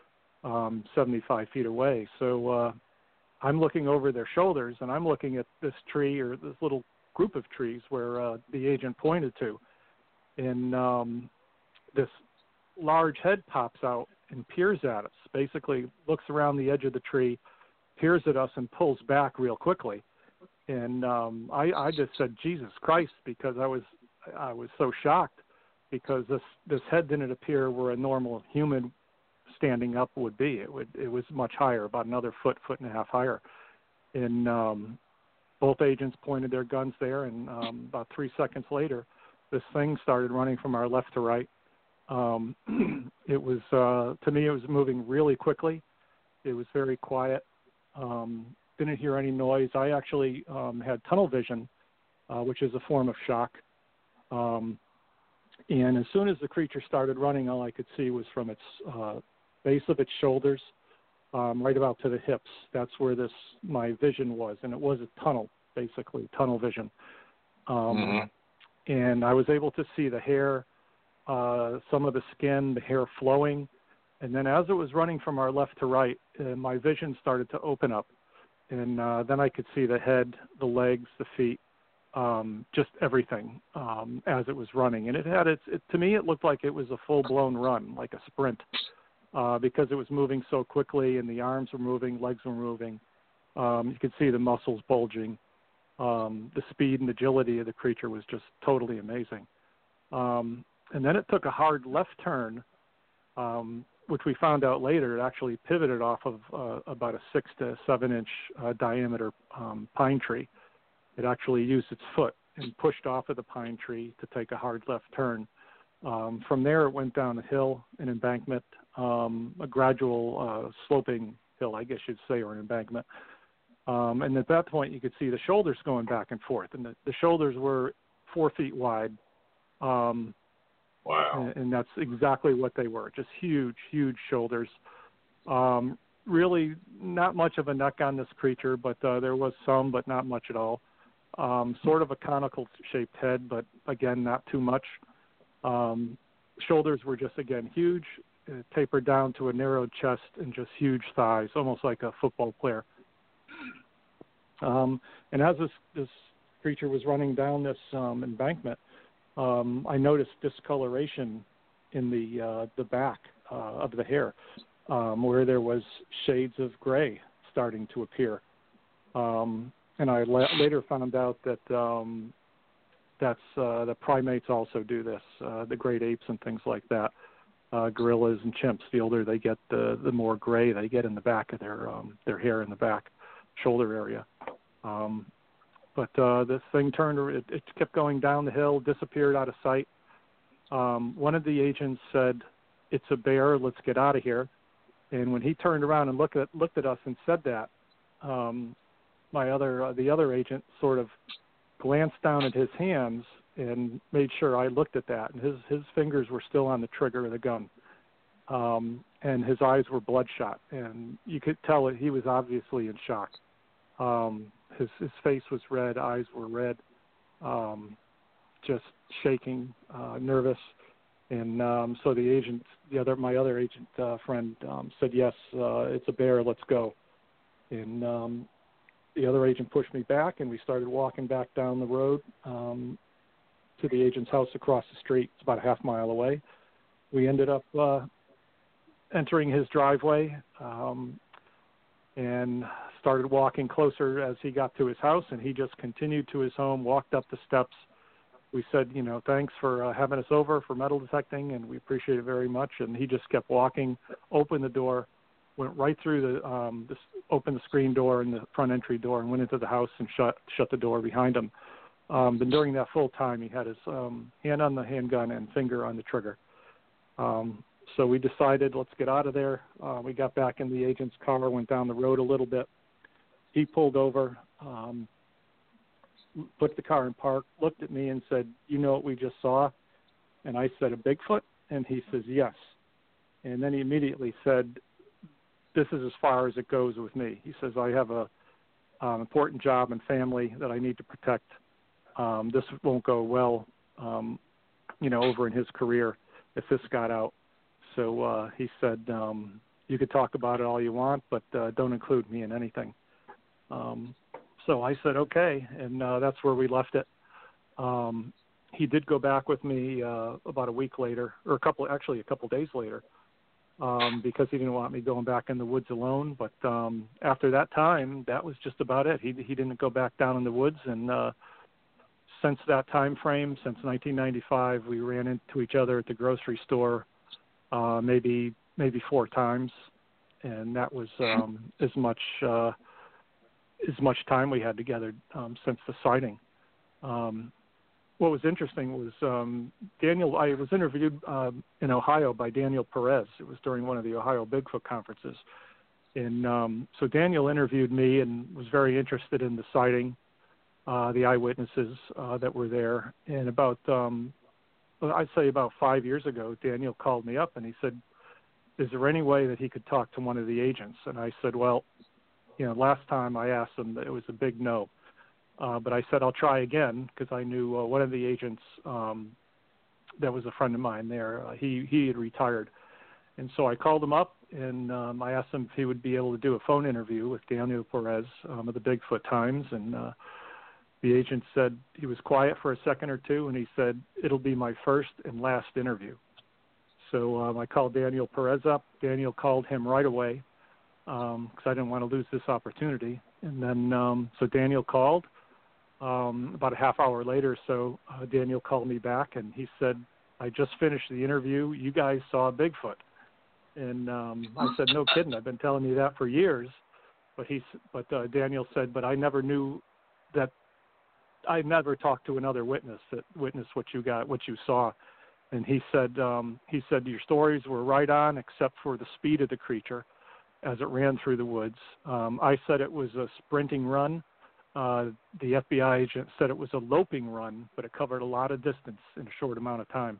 um, seventy-five feet away. So uh, I'm looking over their shoulders, and I'm looking at this tree or this little group of trees where uh, the agent pointed to. And um, this large head pops out and peers at us, basically looks around the edge of the tree, peers at us, and pulls back real quickly. And um, I, I just said, Jesus Christ, because I was I was so shocked, because this, this head didn't appear where a normal human standing up would be. It would it was much higher, about another foot, foot and a half higher. And um, both agents pointed their guns there, and um, about three seconds later, this thing started running from our left to right. Um, it was, uh, to me, it was moving really quickly. It was very quiet. Um, didn't hear any noise. I actually um, had tunnel vision, uh, which is a form of shock. Um, and as soon as the creature started running, all I could see was from its uh, base of its shoulders um, right about to the hips. That's where this my vision was, and it was a tunnel, basically, tunnel vision. Um, mm-hmm. And I was able to see the hair, uh, some of the skin, the hair flowing. And then as it was running from our left to right, uh, my vision started to open up. And uh, then I could see the head, the legs, the feet, um, just everything um, as it was running. And it had its, it, to me, it looked like it was a full-blown run, like a sprint, uh, because it was moving so quickly, and the arms were moving, legs were moving. Um, you could see the muscles bulging. Um, the speed and agility of the creature was just totally amazing. Um, and then it took a hard left turn, um, which we found out later. It actually pivoted off of uh, about a six to seven inch uh, diameter um, pine tree. It actually used its foot and pushed off of the pine tree to take a hard left turn. Um, from there, it went down a hill, an embankment, um, a gradual uh, sloping hill, I guess you'd say, or an embankment. Um, and at that point, you could see the shoulders going back and forth, and the, the shoulders were four feet wide. Um, wow! And, and that's exactly what they were, just huge, huge shoulders. Um, really not much of a neck on this creature, but uh, there was some, but not much at all. Um, sort of a conical-shaped head, but, again, not too much. Um, shoulders were just, again, huge, uh, tapered down to a narrow chest and just huge thighs, almost like a football player. Um, and as this, this creature was running down this um, embankment, um, I noticed discoloration in the uh, the back uh, of the hair, um, where there was shades of gray starting to appear. Um, and I la- later found out that um, that's uh, the primates also do this, uh, the great apes and things like that. Uh, gorillas and chimps, the older they get, the the more gray they get in the back of their um, their hair in the back shoulder area. Um, but uh, this thing turned, it, it kept going down the hill, disappeared out of sight. Um, one of the agents said, "It's a bear, let's get out of here." And when he turned around and looked at looked at us and said that, um, my other uh, the other agent sort of glanced down at his hands and made sure I looked at that. And his, his fingers were still on the trigger of the gun. Um, and his eyes were bloodshot. And you could tell that he was obviously in shock. Um, his, his face was red, eyes were red, um, just shaking, uh, nervous. And um, so the agent, the other, my other agent uh, friend um, said, "Yes, uh, it's a bear, let's go." And um, the other agent pushed me back, and we started walking back down the road um, to the agent's house across the street. It's about a half mile away. We ended up uh, entering his driveway um, and started walking closer as he got to his house, and he just continued to his home, walked up the steps. We said, you know, thanks for uh, having us over for metal detecting, and we appreciate it very much. And he just kept walking, opened the door, went right through the, um, this, opened the screen door and the front entry door, and went into the house and shut shut the door behind him. Um, but during that full time, he had his um, hand on the handgun and finger on the trigger. Um, so we decided, let's get out of there. Uh, we got back in the agent's car, went down the road a little bit, he pulled over, um, put the car in park, looked at me and said, "You know what we just saw?" And I said, "A Bigfoot?" And he says, "Yes." And then he immediately said, "This is as far as it goes with me." He says, "I have a um, important job and family that I need to protect. Um, this won't go well, um, you know, over in his career if this got out." So uh, he said, um, "You could talk about it all you want, but uh, don't include me in anything." Um, so I said, "Okay," and uh, that's where we left it. Um, he did go back with me uh, about a week later, or a couple, actually a couple days later, um, because he didn't want me going back in the woods alone. But um, after that time, that was just about it. He he didn't go back down in the woods, and uh, since that time frame, since nineteen ninety-five, we ran into each other at the grocery store, uh, maybe maybe four times, and that was um, as much uh, as much time we had together um, since the sighting. Um, what was interesting was um, Daniel. I was interviewed uh, in Ohio by Daniel Perez. It was during one of the Ohio Bigfoot conferences, and um, so Daniel interviewed me and was very interested in the sighting, uh, the eyewitnesses uh, that were there. And about, um, I'd say about five years ago, Daniel called me up and he said, "Is there any way that he could talk to one of the agents?" And I said, "Well, you know, last time I asked him, it was a big no. Uh, but I said, I'll try again," because I knew uh, one of the agents um, that was a friend of mine there. Uh, he, he had retired. And so I called him up, and um, I asked him if he would be able to do a phone interview with Daniel Perez um, of the Bigfoot Times. And uh, the agent said, he was quiet for a second or two, and he said, "It'll be my first and last interview." So um, I called Daniel Perez up. Daniel called him right away because um, I didn't want to lose this opportunity. And then um, so Daniel called. Um, about a half hour later, so uh, Daniel called me back, and he said, "I just finished the interview. You guys saw Bigfoot." And um, I said, "No kidding. I've been telling you that for years." But he, but uh, Daniel said, "But I never knew that. I never talked to another witness that witnessed what you got, what you saw." And he said, um, he said, "Your stories were right on, except for the speed of the creature as it ran through the woods. Um, I said it was a sprinting run. Uh, the F B I agent said it was a loping run, but it covered a lot of distance in a short amount of time.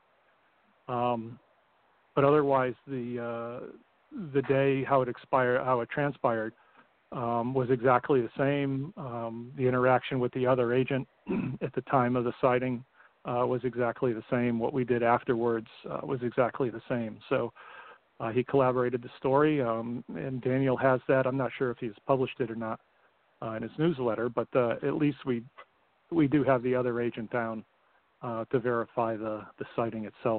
Um, but otherwise, the uh, the day how it expired, how it transpired, um, was exactly the same. Um, the interaction with the other agent at the time of the sighting uh, was exactly the same. What we did afterwards uh, was exactly the same. So uh, he collaborated the story, um, and Daniel has that. I'm not sure if he's published it or not Uh, in his newsletter, but uh, at least we we do have the other agent down uh, to verify the, the sighting itself.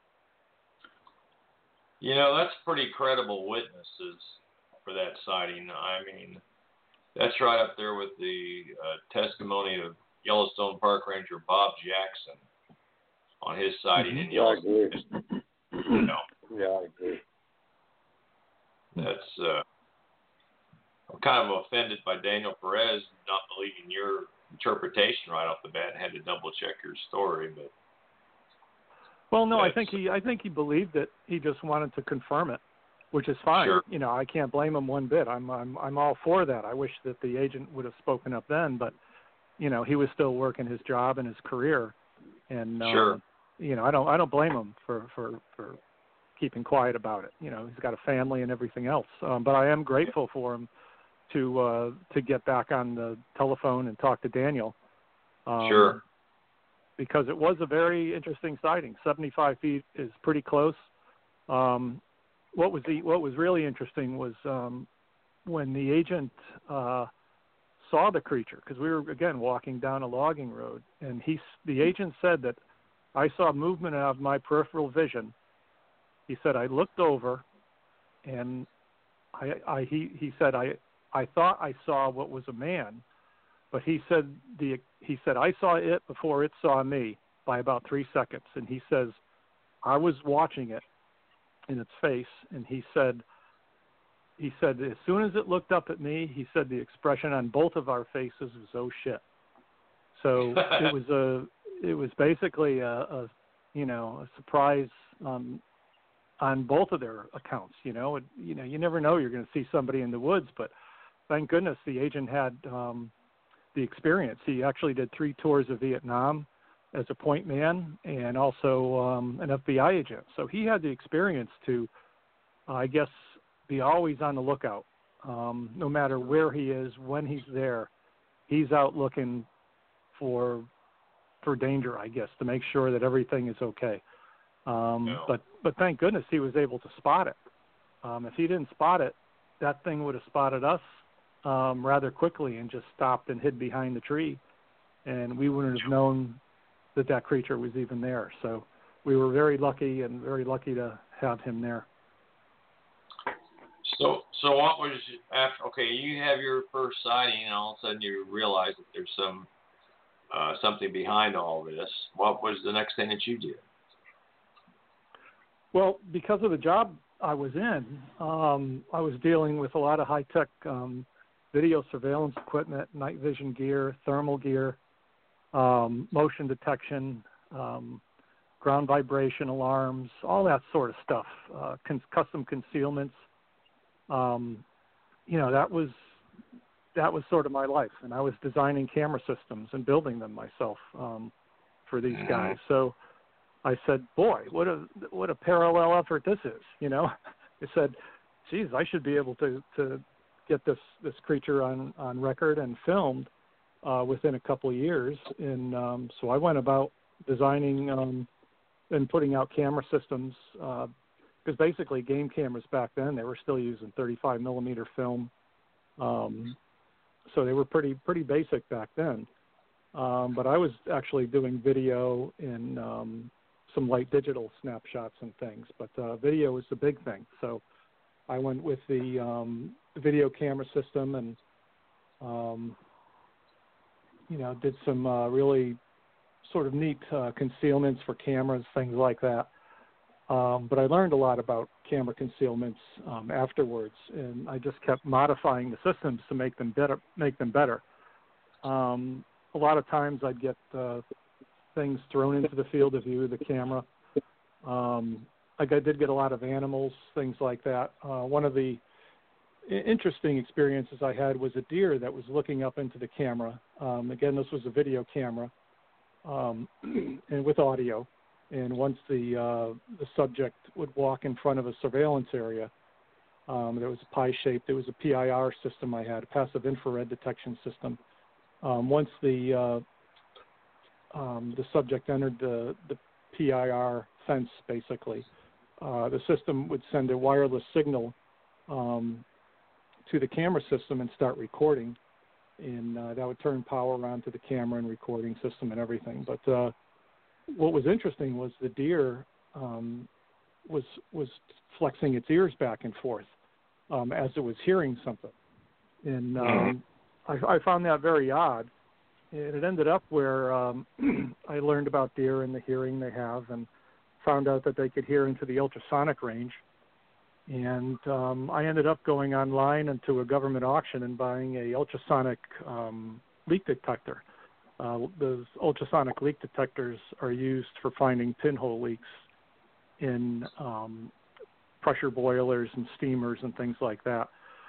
You know, that's pretty credible witnesses for that sighting. I mean, that's right up there with the uh, testimony of Yellowstone Park Ranger Bob Jackson on his sighting Mm-hmm. in Yellowstone. Yeah, I agree. You know, Yeah, I agree. That's uh, I'm kind of offended by Daniel Perez not believing your interpretation right off the bat and had to double check your story. But well, no, I think he I think he believed it. He just wanted to confirm it, which is fine. Sure. You know, I can't blame him one bit. I'm I'm I'm all for that. I wish that the agent would have spoken up then, but you know, he was still working his job and his career, and sure. uh, you know, I don't I don't blame him for for for keeping quiet about it. You know, he's got a family and everything else. Um, but I am grateful for him to uh, to get back on the telephone and talk to Daniel. Um, sure. Because it was a very interesting sighting. seventy-five feet is pretty close. Um, what was the what was really interesting was um, when the agent uh, saw the creature, because we were again walking down a logging road, and he the agent said that I saw movement out of my peripheral vision. He said I looked over, and I, I he he said I. I thought I saw what was a man, but he said the he said I saw it before it saw me by about three seconds, and he says I was watching it in its face, and he said he said as soon as it looked up at me, he said the expression on both of our faces was "oh shit." So it was a it was basically a, a you know a surprise um, on both of their accounts. You know it, you know you never know you're going to see somebody in the woods, but thank goodness the agent had um, the experience. He actually did three tours of Vietnam as a point man and also um, an F B I agent. So he had the experience to, uh, I guess, be always on the lookout. Um, no matter where he is, when he's there, he's out looking for for danger, I guess, to make sure that everything is okay. Um, no. But but thank goodness he was able to spot it. Um, if he didn't spot it, that thing would have spotted us um, rather quickly and just stopped and hid behind the tree, and we wouldn't have known that that creature was even there. So we were very lucky and very lucky to have him there. So, so what was after? Okay, you have your first sighting, and all of a sudden you realize that there's some uh, something behind all this. What was the next thing that you did? Well, because of the job I was in, um, I was dealing with a lot of high-tech um, video surveillance equipment, night vision gear, thermal gear, um, motion detection, um, ground vibration alarms, all that sort of stuff, uh, con- custom concealments. Um, you know, that was that was sort of my life, and I was designing camera systems and building them myself um, for these guys. So I said, boy, what a what a parallel effort this is, you know. I said, geez, I should be able to, to get this, this creature on, on record and filmed uh, within a couple of years. And um, so I went about designing um, and putting out camera systems because uh, basically game cameras back then, they were still using thirty-five millimeter film. Um, so they were pretty pretty basic back then. Um, but I was actually doing video in um, some light digital snapshots and things. But uh, video was the big thing. So I went with the um, video camera system and, um, you know, did some uh, really sort of neat uh, concealments for cameras, things like that. Um, but I learned a lot about camera concealments um, afterwards, and I just kept modifying the systems to make them better. Make them better. Um, a lot of times I'd get uh, things thrown into the field of view of the camera. Um, like I did get a lot of animals, things like that. Uh, one of the interesting experiences I had was a deer that was looking up into the camera. Um, again, this was a video camera um, and with audio. And once the uh, the subject would walk in front of a surveillance area, um, there was a pie shape. There was a P I R system I had, a passive infrared detection system. Um, once the uh, um, the subject entered the, the P I R fence, basically, uh, the system would send a wireless signal um, to the camera system and start recording. And uh, that would turn power on to the camera and recording system and everything. But uh, what was interesting was the deer um, was was flexing its ears back and forth um, as it was hearing something. And um, I, I found that very odd. And it ended up where um, I learned about deer and the hearing they have and found out that they could hear into the ultrasonic range. And um, I ended up going online into a government auction and buying a ultrasonic um, leak detector. Uh, those ultrasonic leak detectors are used for finding pinhole leaks in um, pressure boilers and steamers and things like that,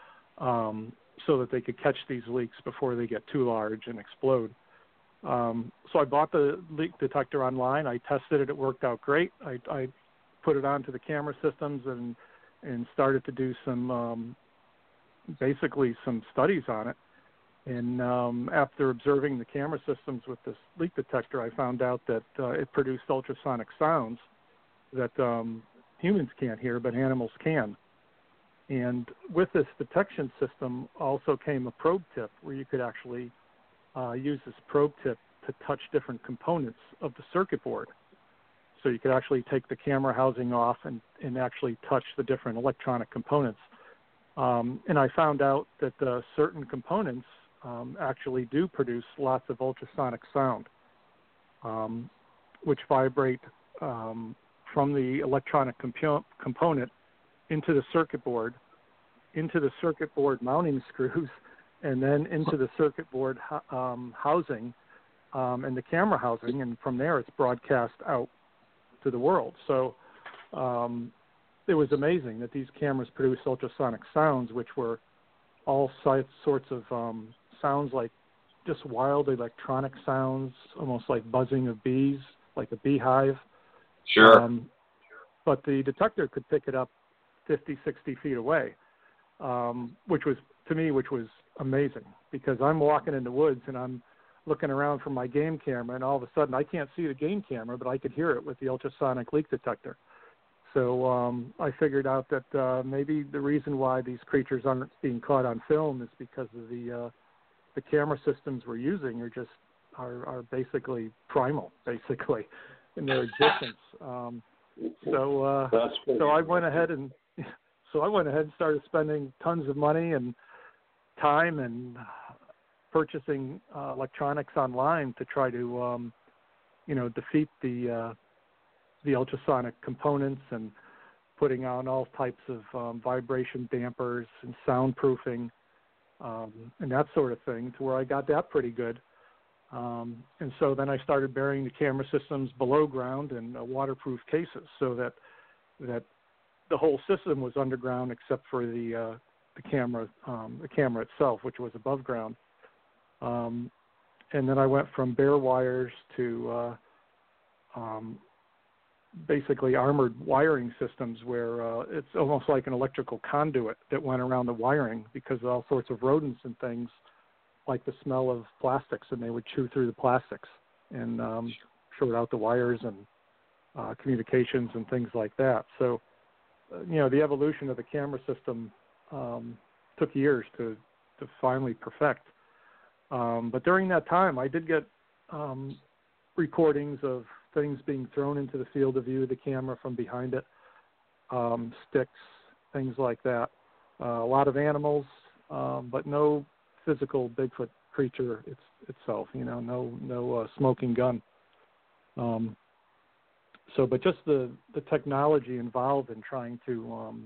um, so that they could catch these leaks before they get too large and explode. Um, so I bought the leak detector online. I tested it. It worked out great. I, I put it onto the camera systems and and started to do some um, basically some studies on it. And um, after observing the camera systems with this leak detector, I found out that uh, it produced ultrasonic sounds that um, humans can't hear, but animals can. And with this detection system also came a probe tip where you could actually uh, use this probe tip to touch different components of the circuit board. So you could actually take the camera housing off and, and actually touch the different electronic components. Um, and I found out that uh, certain components Um, actually do produce lots of ultrasonic sound, um, which vibrate um, from the electronic compu- component into the circuit board, into the circuit board mounting screws, and then into the circuit board um, housing um, and the camera housing, and from there it's broadcast out to the world. So um, it was amazing that these cameras produce ultrasonic sounds, which were all sorts of um, sounds, like just wild electronic sounds, almost like buzzing of bees, like a beehive. Sure. Um, but the detector could pick it up fifty, sixty feet away, um, which was, to me, which was amazing, because I'm walking in the woods and I'm looking around for my game camera, and all of a sudden I can't see the game camera, but I could hear it with the ultrasonic leak detector. So um, I figured out that uh, maybe the reason why these creatures aren't being caught on film is because of the uh, the camera systems we're using are just are, are basically primal, basically, in their existence. Um, so uh, so I went ahead and so I went ahead and started spending tons of money and time and purchasing uh, electronics online to try to um, you know defeat the uh, the ultrasonic components, and putting on all types of um, vibration dampers and soundproofing um, and that sort of thing, to where I got that pretty good. Um, and so then I started burying the camera systems below ground in uh, waterproof cases, so that that the whole system was underground except for the uh, the camera um, the camera itself, which was above ground. Um, and then I went from bare wires to uh, um, basically armored wiring systems, where uh, it's almost like an electrical conduit that went around the wiring, because of all sorts of rodents and things like the smell of plastics, and they would chew through the plastics and um, short out the wires and uh, communications and things like that. So, uh, you know, the evolution of the camera system um, took years to, to finally perfect. Um, but during that time, I did get um, recordings of things being thrown into the field of view of the camera from behind it, um, sticks, things like that. Uh, a lot of animals, um, but no physical Bigfoot creature it's, itself, you know, no no uh, smoking gun. Um, so, but just the, the technology involved in trying to um,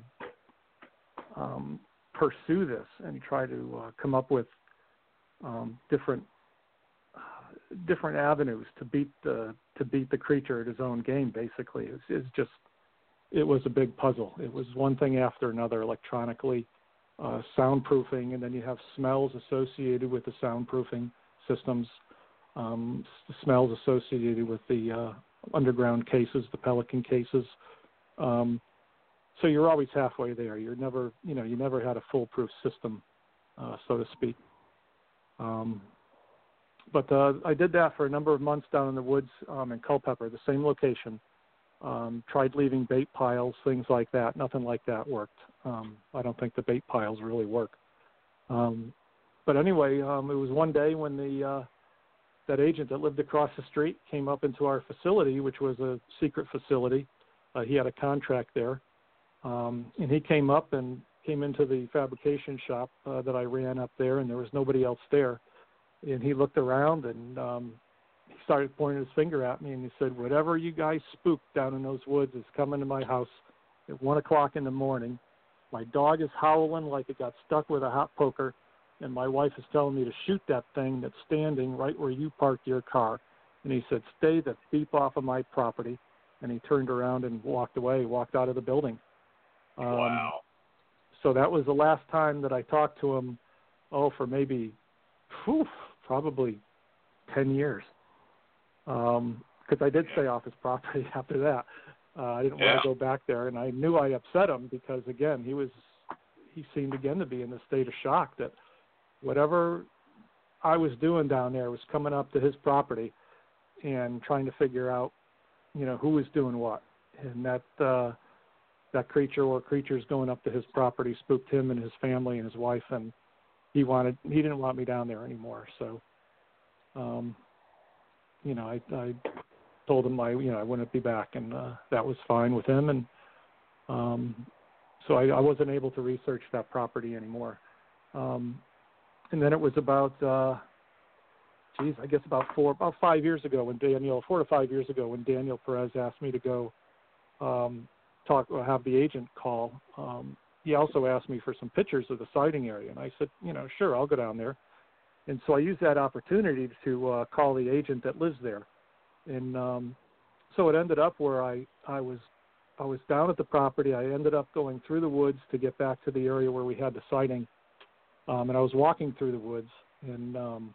um, pursue this and try to uh, come up with um, different different avenues to beat the to beat the creature at his own game, basically, is is just, it was a big puzzle. It was one thing after another, electronically, uh, soundproofing, and then you have smells associated with the soundproofing systems, um, smells associated with the uh, underground cases, the Pelican cases. Um, so you're always halfway there. You're never, you know, you never had a foolproof system, uh, so to speak. Um, But uh, I did that for a number of months down in the woods um, in Culpeper, the same location. Um, tried leaving bait piles, things like that. Nothing like that worked. Um, I don't think the bait piles really work. Um, but anyway, um, it was one day when the uh, that agent that lived across the street came up into our facility, which was a secret facility. Uh, he had a contract there. Um, and he came up and came into the fabrication shop uh, that I ran up there, and there was nobody else there. And he looked around, and um, he started pointing his finger at me, and he said, "Whatever you guys spooked down in those woods is coming to my house at one o'clock in the morning. My dog is howling like it got stuck with a hot poker, and my wife is telling me to shoot that thing that's standing right where you parked your car." And he said, "Stay the beep off of my property." And he turned around and walked away, walked out of the building. Um, wow. So that was the last time that I talked to him, oh, for maybe, whew, probably ten years. Um, because I did stay off his property after that. Uh, I didn't yeah. want to go back there, and I knew I upset him because, again, he was he seemed again to be in a state of shock that whatever I was doing down there was coming up to his property and trying to figure out, you know, who was doing what. And that uh, that creature or creatures going up to his property spooked him and his family and his wife, and he wanted he didn't want me down there anymore. So, um, you know, I, I told him I you know I wouldn't be back, and uh, that was fine with him. And um, so I, I wasn't able to research that property anymore. Um, and then it was about, uh, geez, I guess about four, about five years ago when Daniel, four to five years ago when Daniel Perez asked me to go um, talk or have the agent call. Um, he also asked me for some pictures of the sighting area, and I said, you know, sure, I'll go down there. And so I used that opportunity to uh, call the agent that lives there. And um, so it ended up where I, I was I was down at the property. I ended up going through the woods to get back to the area where we had the sighting. Um, and I was walking through the woods, and um,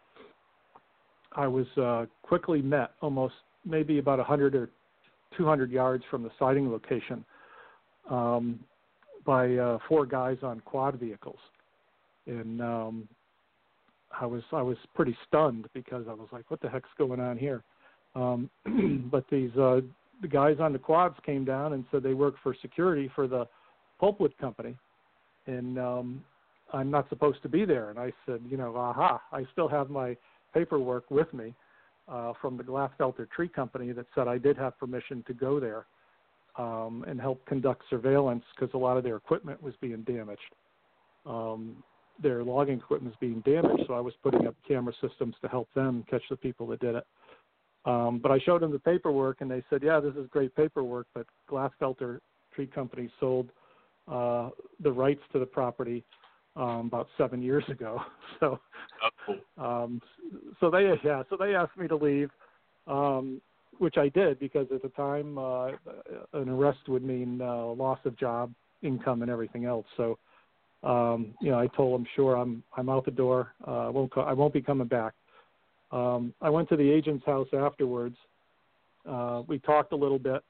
I was uh, quickly met almost maybe about one hundred or two hundred yards from the sighting location um, by uh, four guys on quad vehicles. And um, I was I was pretty stunned because I was like, what the heck's going on here? Um, but these uh, the guys on the quads came down and said they work for security for the pulpwood company, and um, I'm not supposed to be there. And I said, you know, aha, I still have my paperwork with me uh, from the Glasfelter Tree Company that said I did have permission to go there um, and help conduct surveillance because a lot of their equipment was being damaged. Um, their logging equipment was being damaged, so I was putting up camera systems to help them catch the people that did it. Um, but I showed them the paperwork, and they said, yeah, this is great paperwork, but Glasfelter Tree Company sold uh, the rights to the property um, about seven years ago. So, um, so they, yeah, so they asked me to leave, um, which I did because at the time uh, an arrest would mean uh, loss of job, income, and everything else. So, um, you know, I told them, sure, I'm I'm out the door. Uh, I won't co- I won't be coming back. Um, I went to the agent's house afterwards. Uh, we talked a little bit.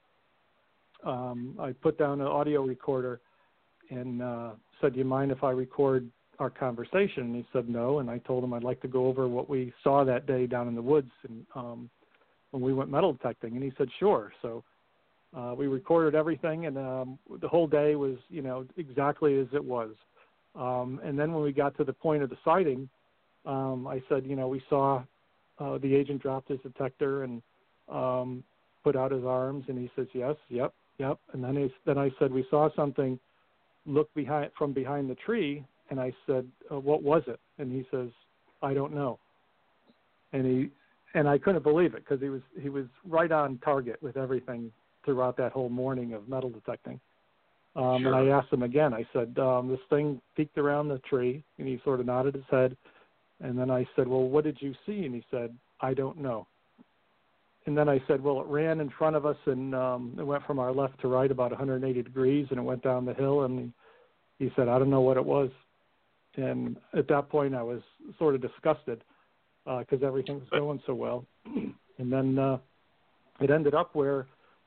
Um, I put down an audio recorder and uh, said, do you mind if I record our conversation? And he said no. And I told him I'd like to go over what we saw that day down in the woods and um, when we went metal detecting. And he said, sure. So uh, we recorded everything, and um, the whole day was, you know, exactly as it was. Um, and then when we got to the point of the sighting, um, I said, you know, we saw uh, the agent dropped his detector and um, put out his arms, and he says, yes, yep, yep. And then, he, then I said, we saw something look behind from behind the tree, and I said, uh, what was it? And he says, I don't know. And he and I couldn't believe it because he was he was right on target with everything throughout that whole morning of metal detecting. Um, Sure. And I asked him again. I said, um, this thing peeked around the tree, and he sort of nodded his head. And then I said, well, what did you see? And he said, I don't know. And then I said, well, it ran in front of us, and um, it went from our left to right about one hundred eighty degrees, and it went down the hill. And he, he said, I don't know what it was. And at that point, I was sort of disgusted because uh, everything was going so well. And then uh, it ended up where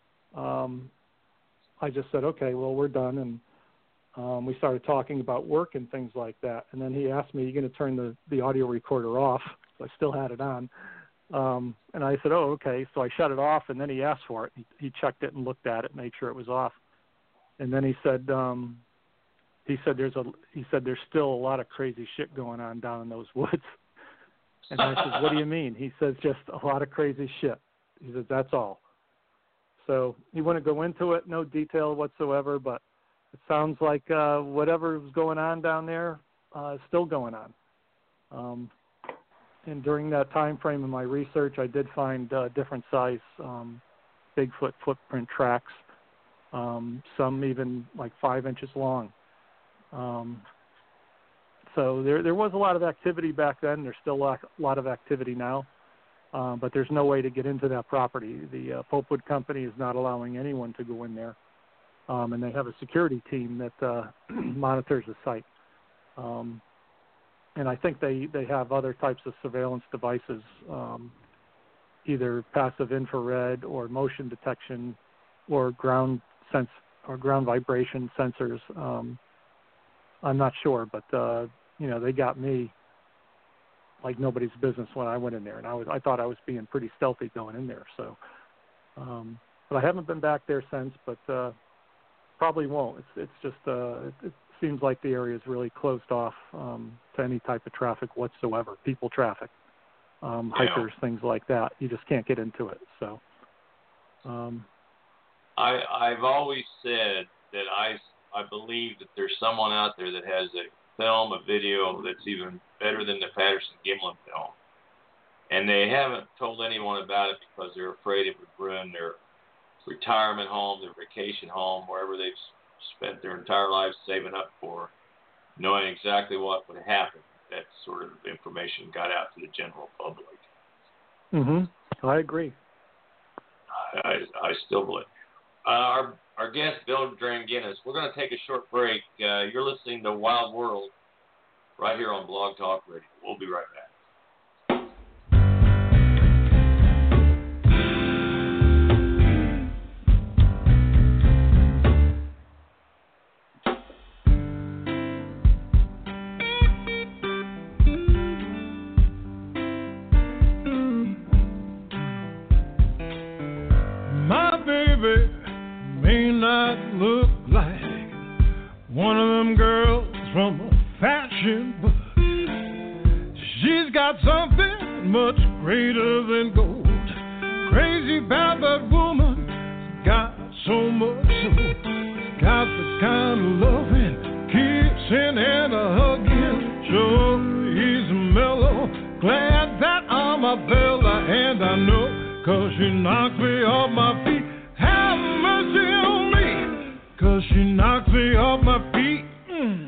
um, I just said, okay, well, we're done. And um, we started talking about work and things like that. And then he asked me, are you going to turn the, the audio recorder off? So I still had it on. Um, and I said, oh, okay. So I shut it off, and then he asked for it. He, he checked it and looked at it, made sure it was off. And then he said, um, he said, there's a, he said, there's still a lot of crazy shit going on down in those woods. And I said, what do you mean? He says, just a lot of crazy shit. He said, that's all. So he wouldn't go into it, no detail whatsoever, but it sounds like uh, whatever was going on down there uh, is still going on. Um, and during that time frame in my research, I did find uh, different size um, Bigfoot footprint tracks, um, some even like five inches long. Um, so there there was a lot of activity back then. There's still a lot of activity now. Um, but there's no way to get into that property. The uh, Pulpwood Company is not allowing anyone to go in there. Um, and they have a security team that uh, monitors the site. Um, and I think they, they have other types of surveillance devices, um, either passive infrared or motion detection or ground sense or ground vibration sensors. Um, I'm not sure, but uh, you know, they got me like nobody's business when I went in there, and I was I thought I was being pretty stealthy going in there. So, um, but I haven't been back there since, but uh, probably won't. It's it's just uh, it, it seems like the area is really closed off um, to any type of traffic whatsoever, people traffic, um, Yeah. hikers, things like that. You just can't get into it. So, um, I I've always said that I I believe that there's someone out there that has a film, a video that's even better than the Patterson-Gimlin film. And they haven't told anyone about it because they're afraid it would ruin their retirement home, their vacation home, wherever they've spent their entire lives saving up for, knowing exactly what would happen if that sort of information got out to the general public. mm-hmm. I agree. I, I, I still believe. Uh, our our guest, Bill Dranginis. We're going to take a short break. Uh, you're listening to Wild World right here on Blog Talk Radio. We'll be right back. My baby may not look like one of them girls from a fashion book. She's got something much greater than gold. Crazy about that woman, got so much soul. Got the kind of loving, kissing and a hugging. Sure, he's mellow. Glad that I'm a fella, and I know, 'cause she knocks me off my feet. Have mercy on me, 'cause she knocks me off my feet. Mm.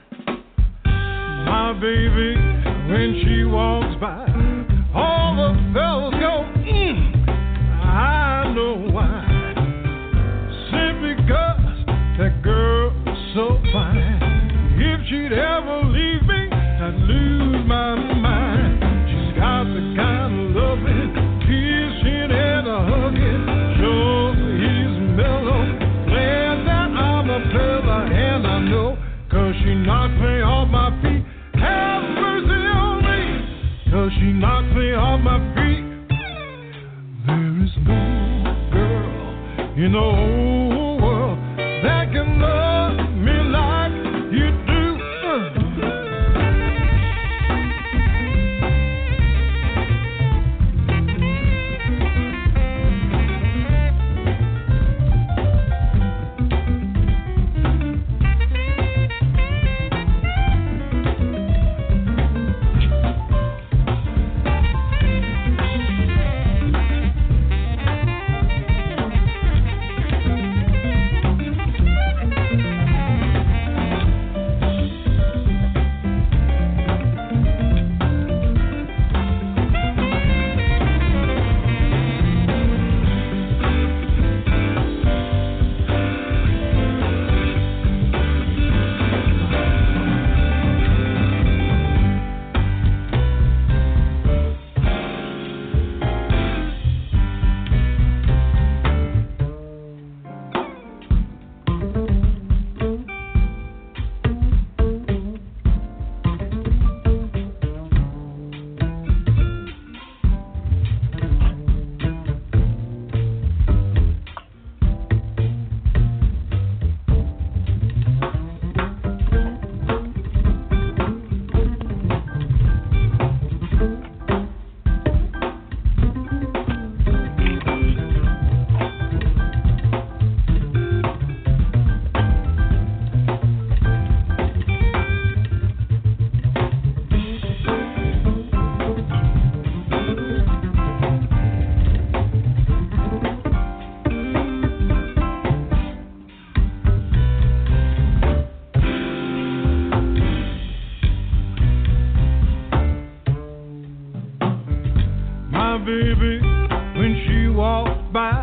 My baby, when she walks by, all the fellas go, mm. I know why. Simply 'cause that girl is so fine. If she'd ever leave me, I'd lose my mind. She's got the kind of loving, kissing and a hugging. Sure, he's mellow. Glad that I'm a fella, and I know, 'cause she knocks me off my feet. Have mercy on me, 'cause she knocks me off my feet. There is no girl in the whole world that can love me like you do. Baby, when she walks by,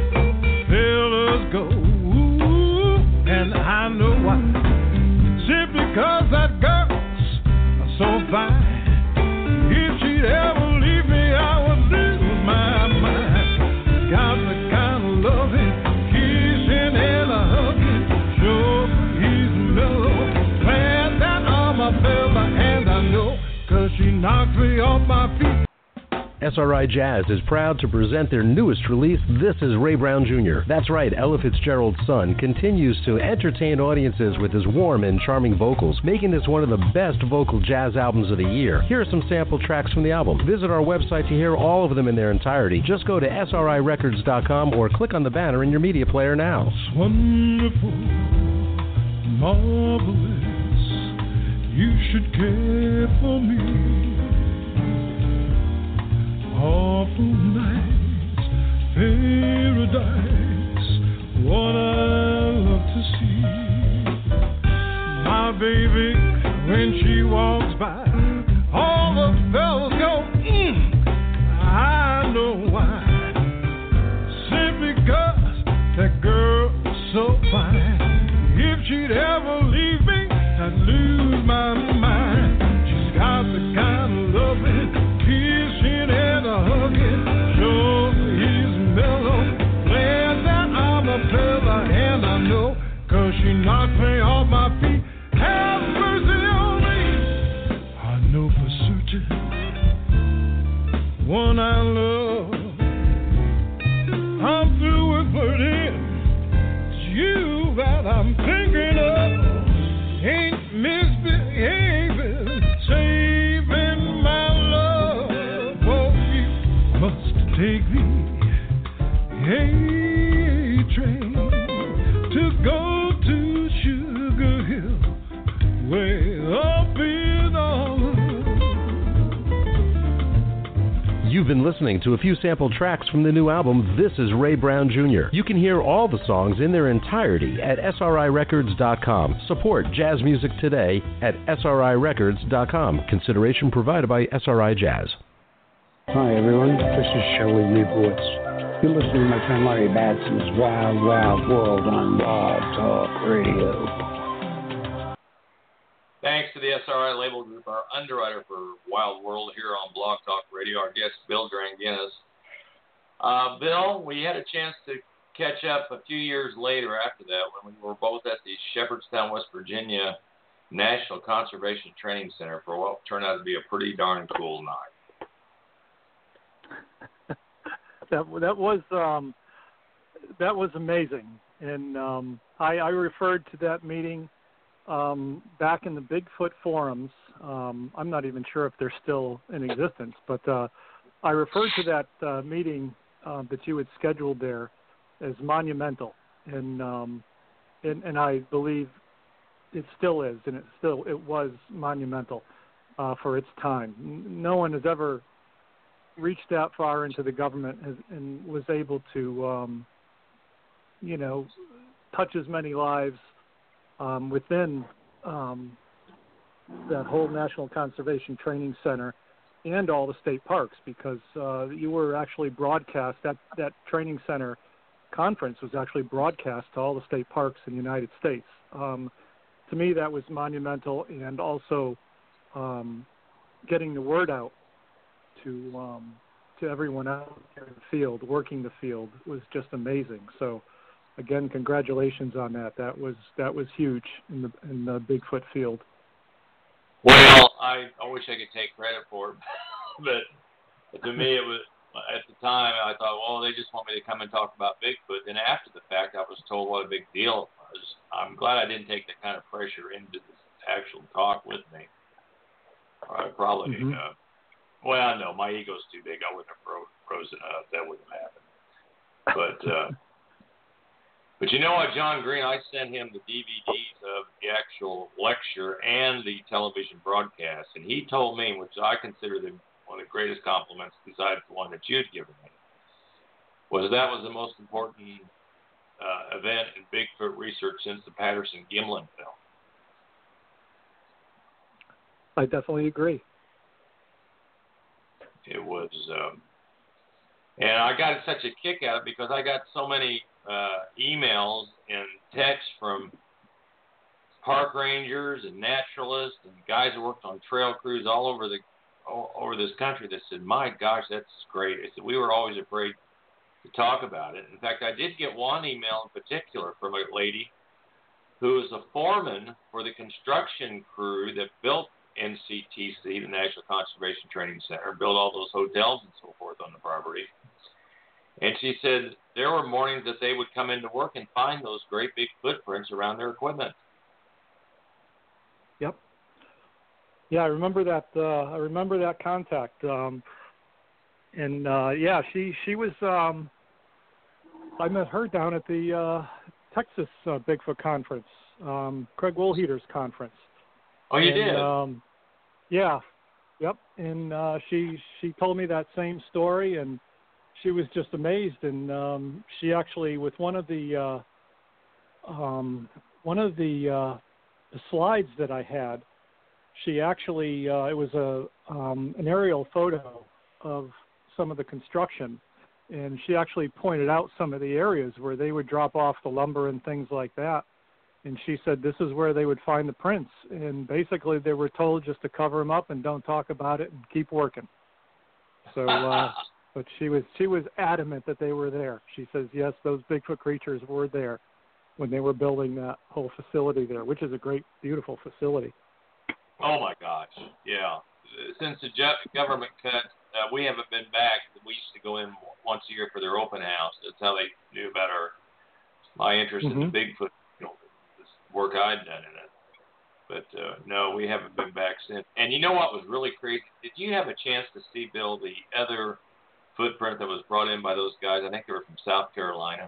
fellas go, ooh, and I know why. Simply 'cause that girl's so fine. If she'd ever leave me, I would lose my mind. Got the kind of loving, kissing and a hugging. Sure, he's mellow. Glad that I'm a fella, and I know, 'cause she knocks me off my feet. S R I Jazz is proud to present their newest release, This Is Ray Brown Junior That's right, Ella Fitzgerald's son continues to entertain audiences with his warm and charming vocals, making this one of the best vocal jazz albums of the year. Here are some sample tracks from the album. Visit our website to hear all of them in their entirety. Just go to S R I records dot com or click on the banner in your media player now. It's wonderful, marvelous, you should care for me. Awful nights, paradise, what I love to see. My baby, when she walks by, all the fellas go, mm, I know why. Simply 'cause that girl is so fine. If she'd ever leave me, I'd lose my mind. one I love. I'm through with flirting. It's you that I'm thinking of. Ain't misbehaving, saving my love. Oh, you must take the A train to go to Sugar Hill, way up in Arlen. You've been listening to a few sample tracks from the new album, This is Ray Brown Junior You can hear all the songs in their entirety at S R I records dot com. Support jazz music today at S R I records dot com. Consideration provided by S R I Jazz. Hi, everyone. This is Shirley Leibowitz. You're listening to my friend Larry Batson's Wild, Wild World on Blog Talk Radio. Thanks to the S R I Label Group, our underwriter for Wild World here on Blog Talk Radio, our guest, Bill Dranginis. Uh, Bill, we had a chance to catch up a few years later after that when we were both at the Shepherdstown, West Virginia National Conservation Training Center for what turned out to be a pretty darn cool night. that that was um, that was amazing, and um, I, I referred to that meeting um, back in the Bigfoot forums. Um, I'm not even sure if they're still in existence, but uh, I referred to that uh, meeting uh, that you had scheduled there as monumental, and um, and, and I believe it still is, and it still it was monumental uh, for its time. No one has ever reached that far into the government has, and was able to, um, you know, touch as many lives um, within um, that whole National Conservation Training Center and all the state parks, because uh, you were actually broadcast, that, that training center conference was actually broadcast to all the state parks in the United States. Um, to me, that was monumental, and also um, getting the word out to um, to everyone out there in the field, working the field, was just amazing. So, again, congratulations on that. That was that was huge in the in the Bigfoot field. Well, I, I wish I could take credit for it, but to me, it was at the time I thought, well, they just want me to come and talk about Bigfoot. Then after the fact, I was told what a big deal it was. I'm glad I didn't take that kind of pressure into this actual talk with me. Or I probably. Mm-hmm. Uh, Well, no, my ego's too big. I wouldn't have fro- frozen up. That wouldn't have happened. But, uh, but you know what, John Green, I sent him the D V Ds of the actual lecture and the television broadcast, and he told me, which I consider the, one of the greatest compliments besides the one that you'd given me, was that was the most important uh, event in Bigfoot research since the Patterson-Gimlin film. I definitely agree. It was, um, and I got such a kick out of it because I got so many uh, emails and texts from park rangers and naturalists and guys who worked on trail crews all over the all over this country that said, "My gosh, that's great." I said, we were always afraid to talk about it. In fact, I did get one email in particular from a lady who was a foreman for the construction crew that built N C T C, the National Conservation Training Center, built all those hotels and so forth on the property. And she said there were mornings that they would come into work and find those great big footprints around their equipment. Yep. Yeah, I remember that. Uh, I remember that contact. Um, and uh, yeah, she she was. Um, I met her down at the uh, Texas uh, Bigfoot conference, um, Craig Woolheater's conference. Oh, you and, did? Um, yeah. Yep. And uh, she she told me that same story, and she was just amazed. And um, she actually, with one of the uh, um, one of the, uh, the slides that I had, she actually uh, it was a um, an aerial photo of some of the construction, and she actually pointed out some of the areas where they would drop off the lumber and things like that. And she said this is where they would find the prints. And basically they were told just to cover them up and don't talk about it and keep working. So, uh, but she was she was adamant that they were there. She says, yes, those Bigfoot creatures were there when they were building that whole facility there, which is a great, beautiful facility. Oh, my gosh. Yeah. Since the government cut uh, we haven't been back. We used to go in once a year for their open house. That's how they knew about our my interest mm-hmm. in the Bigfoot, you know, this work I'd done in it. But uh, no, we haven't been back since. And you know what was really crazy? Did you have a chance to see, Bill, the other footprint that was brought in by those guys? I think they were from South Carolina.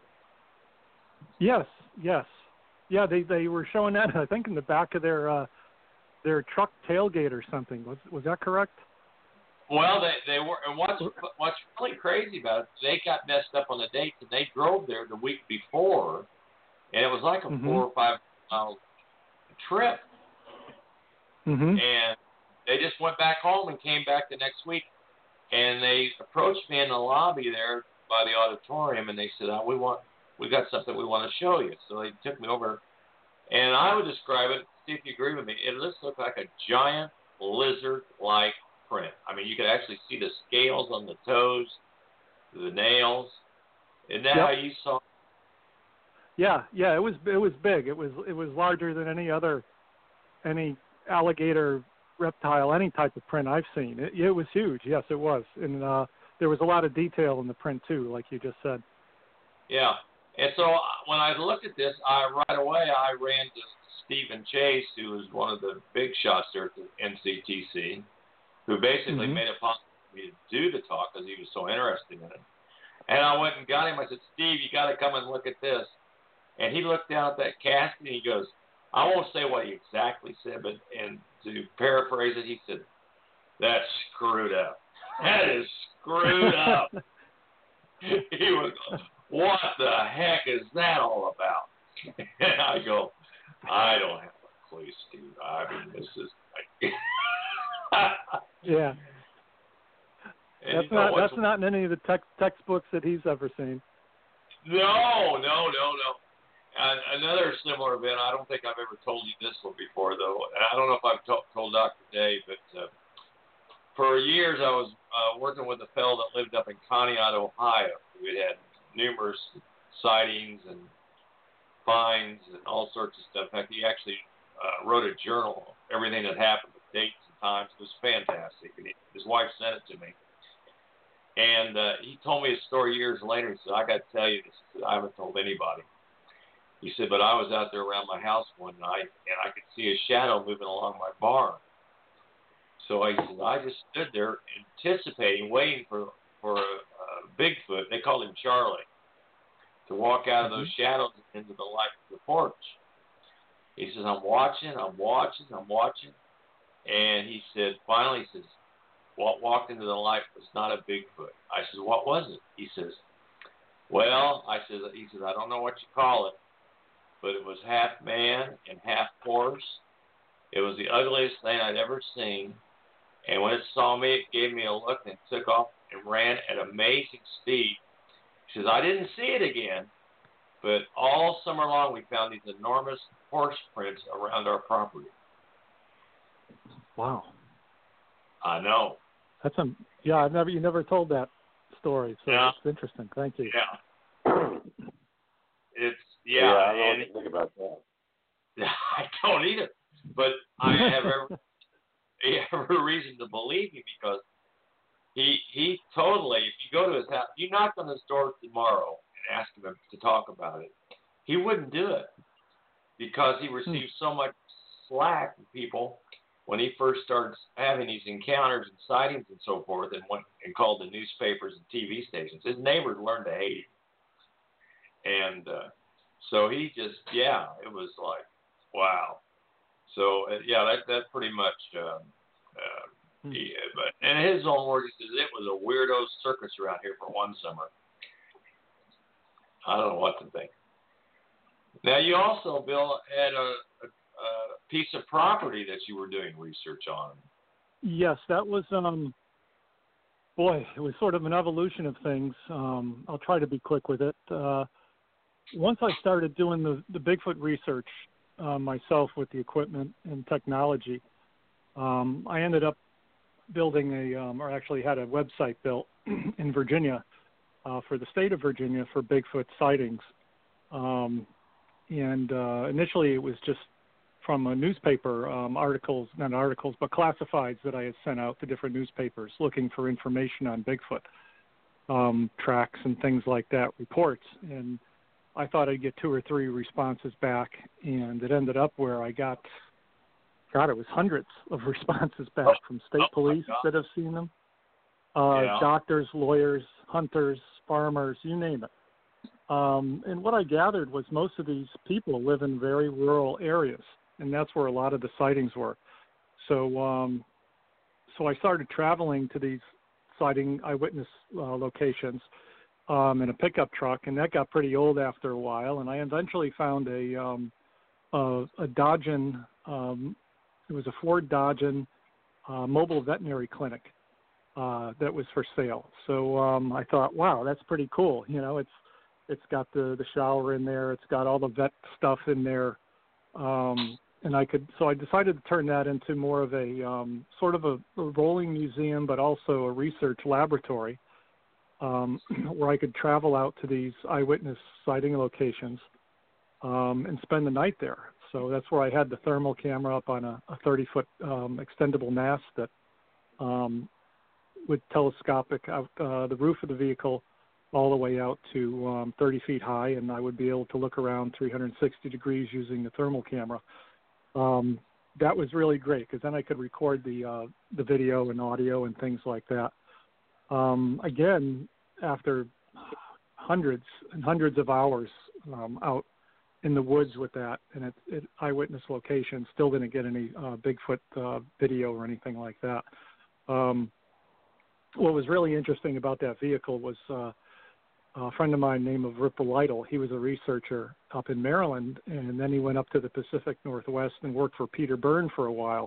Yes, yes, yeah. They they were showing that, I think, in the back of their uh, their truck tailgate or something. Was was that correct? Well, they they were. And what's what's really crazy about it? They got messed up on the dates, and they drove there the week before, and it was like a mm-hmm. four or five mile trip. Mm-hmm. And they just went back home and came back the next week, and they approached me in the lobby there by the auditorium, and they said, oh, "We want, we got something we want to show you." So they took me over, and I would describe it. See if you agree with me. It just looked like a giant lizard-like print. I mean, you could actually see the scales on the toes, the nails. Isn't that yep. how you saw it? Yeah, yeah. It was it was big. It was it was larger than any other any alligator, reptile, any type of print I've seen. It, it was huge. Yes, it was, and uh, there was a lot of detail in the print too, like you just said. Yeah, and so when I looked at this, I right away I ran to Stephen Chase, who was one of the big shots there at the N C T C, who basically mm-hmm. made it possible for me to do the talk because he was so interested in it. And I went and got him. I said, Steve, you got to come and look at this. And he looked down at that casket and he goes, I won't say what he exactly said, but and to paraphrase it, he said, "That's screwed up. That is screwed up." He was, what the heck is that all about? And I go, I don't have a clue, Steve. I mean, this is like yeah. And that's you know not that's not in any of the text, textbooks that he's ever seen. No, no, no, no. Uh, another similar event, I don't think I've ever told you this one before, though. I don't know if I've to- told Doctor Dave, but uh, for years I was uh, working with a fellow that lived up in Conneaut, Ohio. We had numerous sightings and finds and all sorts of stuff. In fact, he actually uh, wrote a journal, everything that happened, with dates and times. It was fantastic. And he, his wife sent it to me. And uh, he told me a story years later. He said, I got to tell you this. He said, I haven't told anybody. He said, but I was out there around my house one night, and I could see a shadow moving along my barn. So I said, I just stood there anticipating, waiting for, for a, a Bigfoot, they called him Charlie, to walk out of those shadows into the light of the porch. He says, I'm watching, I'm watching, I'm watching. And he said, finally, he says, what walked into the light was not a Bigfoot. I said, what was it? He says, well, I said, he says, I don't know what you call it, but it was half man and half horse. It was the ugliest thing I'd ever seen. And when it saw me, it gave me a look and took off and ran at amazing speed. He says, I didn't see it again, but all summer long we found these enormous horse prints around our property. Wow. I know. That's a, yeah, I've never, you never told that story, so yeah. It's interesting. Thank you. Yeah. It's, yeah. yeah I don't and, think about that. I don't either, but I have every, every reason to believe him because he he totally, if you go to his house, you knocked on his door tomorrow and asked him to talk about it, he wouldn't do it because he received so much slack from people when he first started having these encounters and sightings and so forth and went and called the newspapers and T V stations. His neighbors learned to hate him. And uh, so he just, yeah, it was like, wow. So, uh, yeah, that that pretty much, um, uh, he, but in his own words, he says, it was a weirdo circus around here for one summer. I don't know what to think. Now, you also, Bill, had a, a, a piece of property that you were doing research on. Yes, that was, um, boy, it was sort of an evolution of things. Um, I'll try to be quick with it. Uh, once I started doing the, the Bigfoot research uh, myself with the equipment and technology, um, I ended up building a, um, or actually had a website built in Virginia uh, for the state of Virginia for Bigfoot sightings. Um, and uh, initially it was just from a newspaper um, articles, not articles, but classifieds that I had sent out to different newspapers looking for information on Bigfoot um, tracks and things like that, reports. And I thought I'd get two or three responses back, and it ended up where I got, God, it was hundreds of responses back oh, from state oh police that have seen them, uh, yeah. doctors, lawyers, hunters, farmers, you name it. Um, and what I gathered was most of these people live in very rural areas, and that's where a lot of the sightings were. So, um, so I started traveling to these sighting eyewitness uh, locations um, in a pickup truck, and that got pretty old after a while. And I eventually found a um, a, a Dodgen, um, it was a Ford Dodgen uh, mobile veterinary clinic uh, that was for sale. So um, I thought, wow, that's pretty cool. You know, it's it's got the the shower in there, it's got all the vet stuff in there, um, and I could. So I decided to turn that into more of a um, sort of a, a rolling museum, but also a research laboratory. Um, where I could travel out to these eyewitness sighting locations um, and spend the night there. So that's where I had the thermal camera up on a thirty-foot um, extendable mast that um, would telescopic out uh, the roof of the vehicle all the way out to um, thirty feet high, and I would be able to look around three hundred sixty degrees using the thermal camera. Um, that was really great because then I could record the uh, the video and audio and things like that. Um, again, after hundreds and hundreds of hours um, out in the woods with that, and at, at eyewitness locations, still didn't get any uh, Bigfoot uh, video or anything like that. Um, what was really interesting about that vehicle was uh, a friend of mine named of Rip Lytle. He was a researcher up in Maryland, and then he went up to the Pacific Northwest and worked for Peter Byrne for a while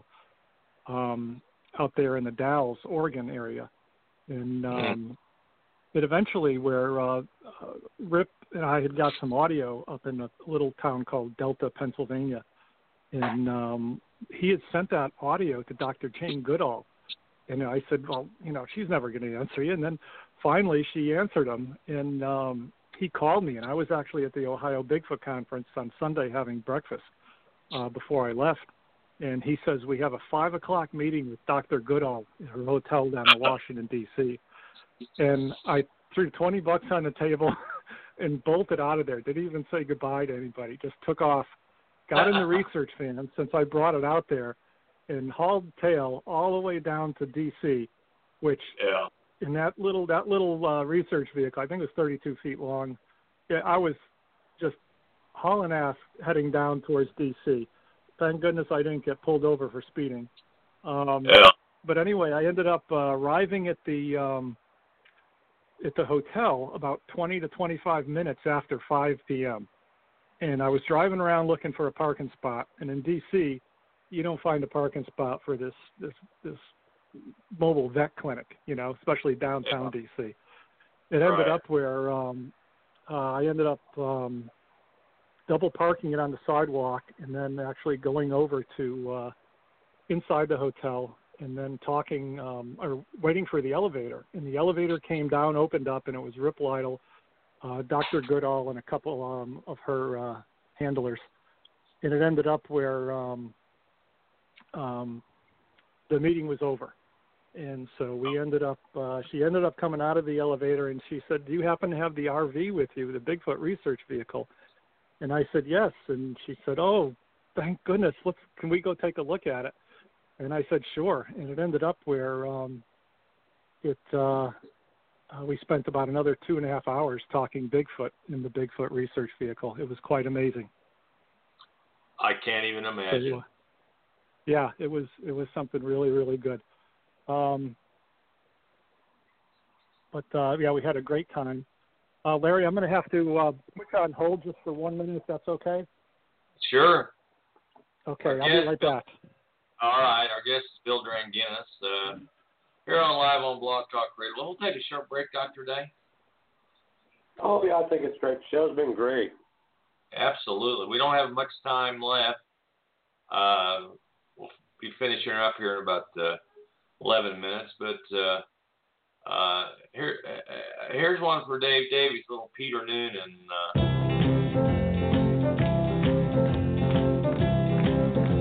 um, out there in the Dalles, Oregon area. And um, it eventually, where uh, uh, Rip and I had got some audio up in a little town called Delta, Pennsylvania, and um, he had sent that audio to Doctor Jane Goodall. And I said, well, you know, she's never going to answer you. And then finally she answered him, and um, he called me, and I was actually at the Ohio Bigfoot Conference on Sunday having breakfast uh, before I left. And he says, we have a five o'clock meeting with Doctor Goodall at her hotel down in Washington, D C And I threw twenty bucks on the table and bolted out of there. Didn't even say goodbye to anybody. Just took off, got in the research van since I brought it out there, and hauled tail all the way down to D C, which yeah. in that little that little uh, research vehicle, I think it was thirty-two feet long. Yeah, I was just hauling ass heading down towards D C Thank goodness I didn't get pulled over for speeding. Um, yeah. But anyway, I ended up uh, arriving at the um, at the hotel about twenty to twenty-five minutes after five p.m. And I was driving around looking for a parking spot. And in D C, you don't find a parking spot for this this this mobile vet clinic, you know, especially downtown yeah. D C It ended right. up where um, uh, I ended up um, double parking it on the sidewalk and then actually going over to uh, inside the hotel and then talking um, or waiting for the elevator. And the elevator came down, opened up, and it was Rip Lytle, uh, Doctor Goodall, and a couple um, of her uh, handlers. And it ended up where um, um, the meeting was over. And so we ended up, uh, she ended up coming out of the elevator, and she said, do you happen to have the R V with you, the Bigfoot research vehicle? And I said, yes. And she said, oh, thank goodness. Let's, can we go take a look at it? And I said, sure. And it ended up where um, it, uh, uh, we spent about another two and a half hours talking Bigfoot in the Bigfoot research vehicle. It was quite amazing. I can't even imagine. So, yeah, it was, it was something really, really good. Um, but, uh, yeah, we had a great time. Uh, Larry, I'm going to have to uh, put on hold just for one minute, if that's okay. Sure. Okay, our I'll guest, be right back. All right, our guest is Bill Duran Guinness, uh, here on Live on Blog Talk Radio. Well, we'll take a short break, Doctor Day. Oh, yeah, I think it's great. The show's been great. Absolutely. We don't have much time left. Uh, we'll be finishing up here in about uh, eleven minutes, but uh, uh, here, uh, here's one for Dave Davies, little Peter Noonan. Uh,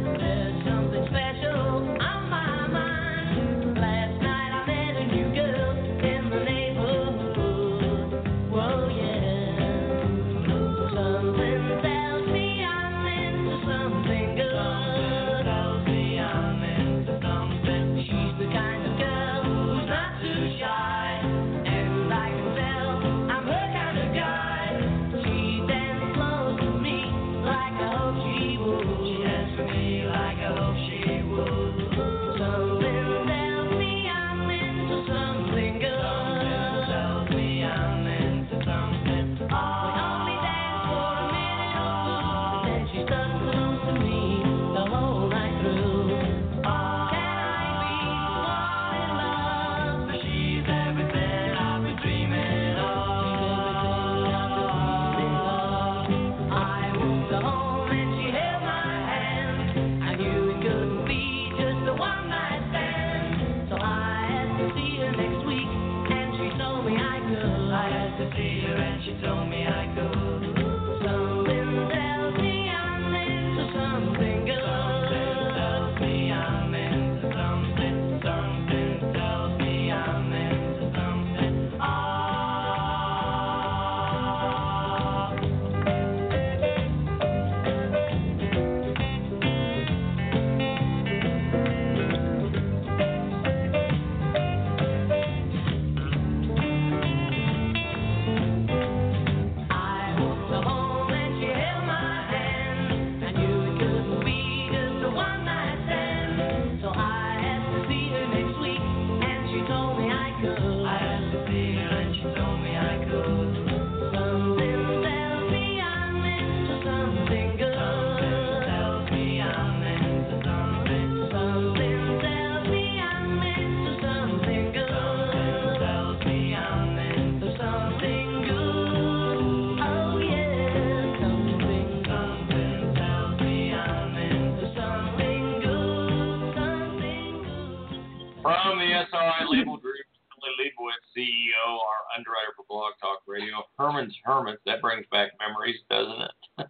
From the S R I Label Group, Billy Leibowitz, C E O, our underwriter for Blog Talk Radio, Herman's Hermits. That brings back memories, doesn't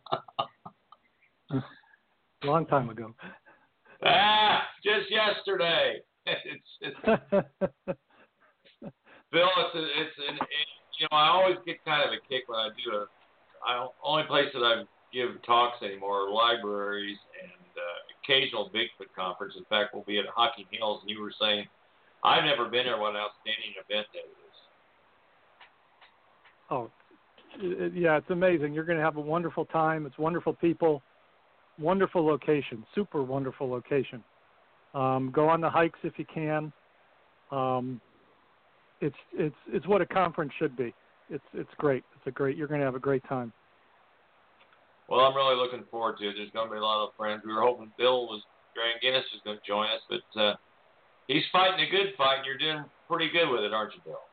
it? Long time ago. Ah, just yesterday. It's, it's Bill. It's a, it's an, it, you know I always get kind of a kick when I do a. I don't, only place that I give talks anymore are libraries and uh, occasional Bigfoot conference. In fact, we'll be at Hocking Hills, and you were saying I've never been there. What an outstanding event that is. Oh, yeah, it's amazing. You're going to have a wonderful time. It's wonderful people, wonderful location, super wonderful location. Um, go on the hikes if you can. Um, it's it's it's what a conference should be. It's it's great. It's a great. You're going to have a great time. Well, I'm really looking forward to it. There's going to be a lot of friends. We were hoping Bill was Grant Guinness was going to join us, but uh, he's fighting a good fight, and you're doing pretty good with it, aren't you, Bill?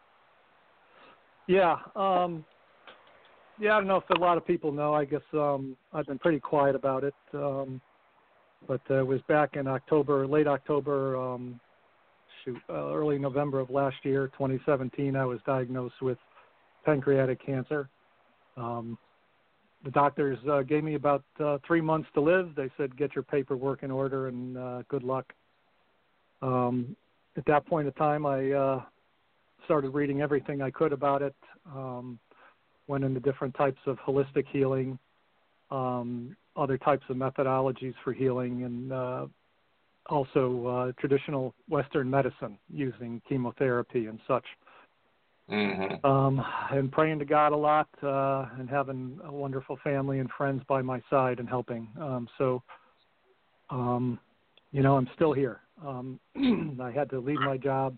Yeah. Um, yeah, I don't know if a lot of people know. I guess um, I've been pretty quiet about it. Um, but uh, it was back in October, late October, um, shoot, uh, early November of last year, twenty seventeen, I was diagnosed with pancreatic cancer. Um, the doctors uh, gave me about uh, three months to live. They said, get your paperwork in order and uh, good luck. Um, at that point in time, I uh, started reading everything I could about it, um, went into different types of holistic healing, um, other types of methodologies for healing, and uh, also uh, traditional Western medicine using chemotherapy and such. Mm-hmm. Um, and praying to God a lot uh, and having a wonderful family and friends by my side and helping. Um, so, um, you know, I'm still here. Um, I had to leave my job.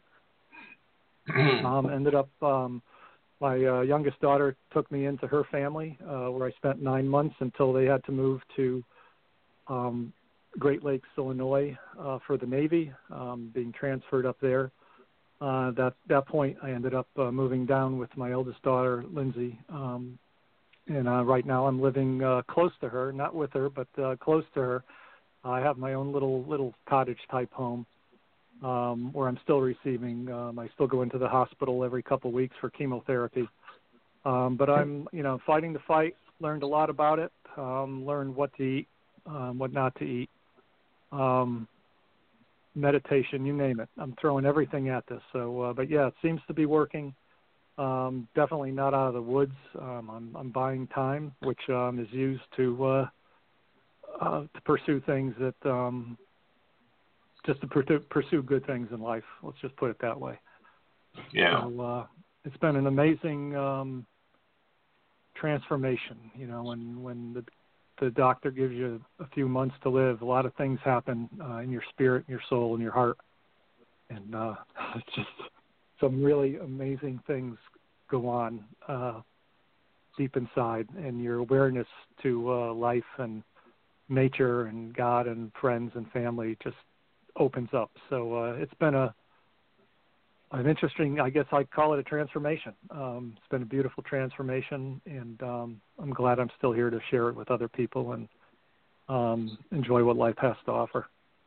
Um, ended up, um, my uh, youngest daughter took me into her family uh, where I spent nine months until they had to move to um, Great Lakes, Illinois uh, for the Navy, um, being transferred up there. Uh, that that point, I ended up uh, moving down with my eldest daughter, Lindsay, um, and uh, right now I'm living uh, close to her, not with her, but uh, close to her. I have my own little little cottage type home um, where I'm still receiving. Um, I still go into the hospital every couple of weeks for chemotherapy, um, but I'm you know fighting the fight. Learned a lot about it. Um, learned what to eat, um, what not to eat. um, meditation, you name it. I'm throwing everything at this. So, uh, but yeah, it seems to be working. Um, definitely not out of the woods. Um, I'm, I'm buying time, which um, is used to uh, uh, to pursue things that um, just to pursue, pursue good things in life. Let's just put it that way. Yeah. So uh, it's been an amazing um, transformation. You know, when when the the doctor gives you a few months to live, a lot of things happen uh, in your spirit, your soul, and your heart. And uh, it's just some really amazing things go on uh, deep inside, and your awareness to uh, life and nature and God and friends and family just opens up. So uh, it's been a an interesting, I guess I'd call it a transformation. Um, it's been a beautiful transformation, and um, I'm glad I'm still here to share it with other people and um, enjoy what life has to offer.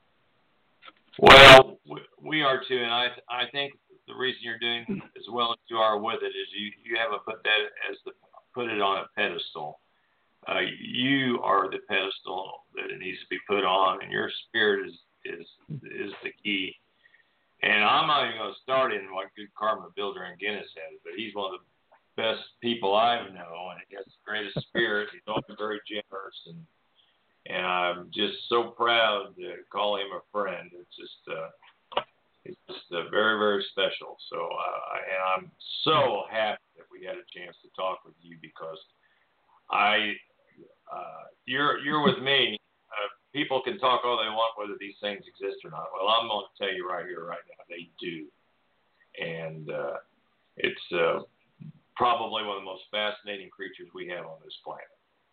Well, we are too, and I I think the reason you're doing as well as you are with it is you, you haven't put that as the put it on a pedestal. Uh, you are the pedestal that it needs to be put on, and your spirit is is is the key. And I'm not even going to start in what good karma builder and Guinness has, but he's one of the best people I know, and he has the greatest spirit. He's always very generous, and and I'm just so proud to call him a friend. It's just uh, it's just uh, very very special. So uh, and I'm so happy that we had a chance to talk with you because I uh, you're you're with me. Uh, people can talk all they want whether these things exist or not. Well, I'm going to tell you right here, right now, they do. And uh, it's uh, probably one of the most fascinating creatures we have on this planet.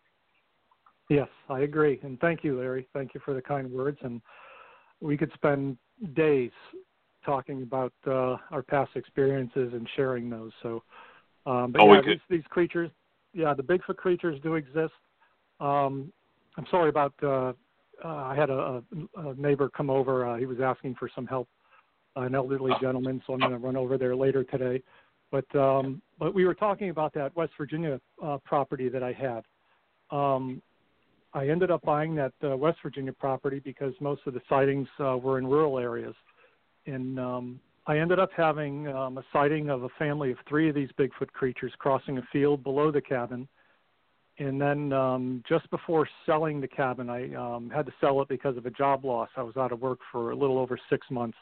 Yes, I agree. And thank you, Larry. Thank you for the kind words. And we could spend days talking about uh, our past experiences and sharing those. So, um, but oh, yeah, these, these creatures, yeah, the Bigfoot creatures do exist. Um, I'm sorry about, uh, uh, I had a, a neighbor come over. Uh, he was asking for some help, uh, an elderly gentleman, so I'm going to run over there later today. But um, but we were talking about that West Virginia uh, property that I had. Um, I ended up buying that uh, West Virginia property because most of the sightings uh, were in rural areas. And um, I ended up having um, a sighting of a family of three of these Bigfoot creatures crossing a field below the cabin. And then um, just before selling the cabin, I um, had to sell it because of a job loss. I was out of work for a little over six months.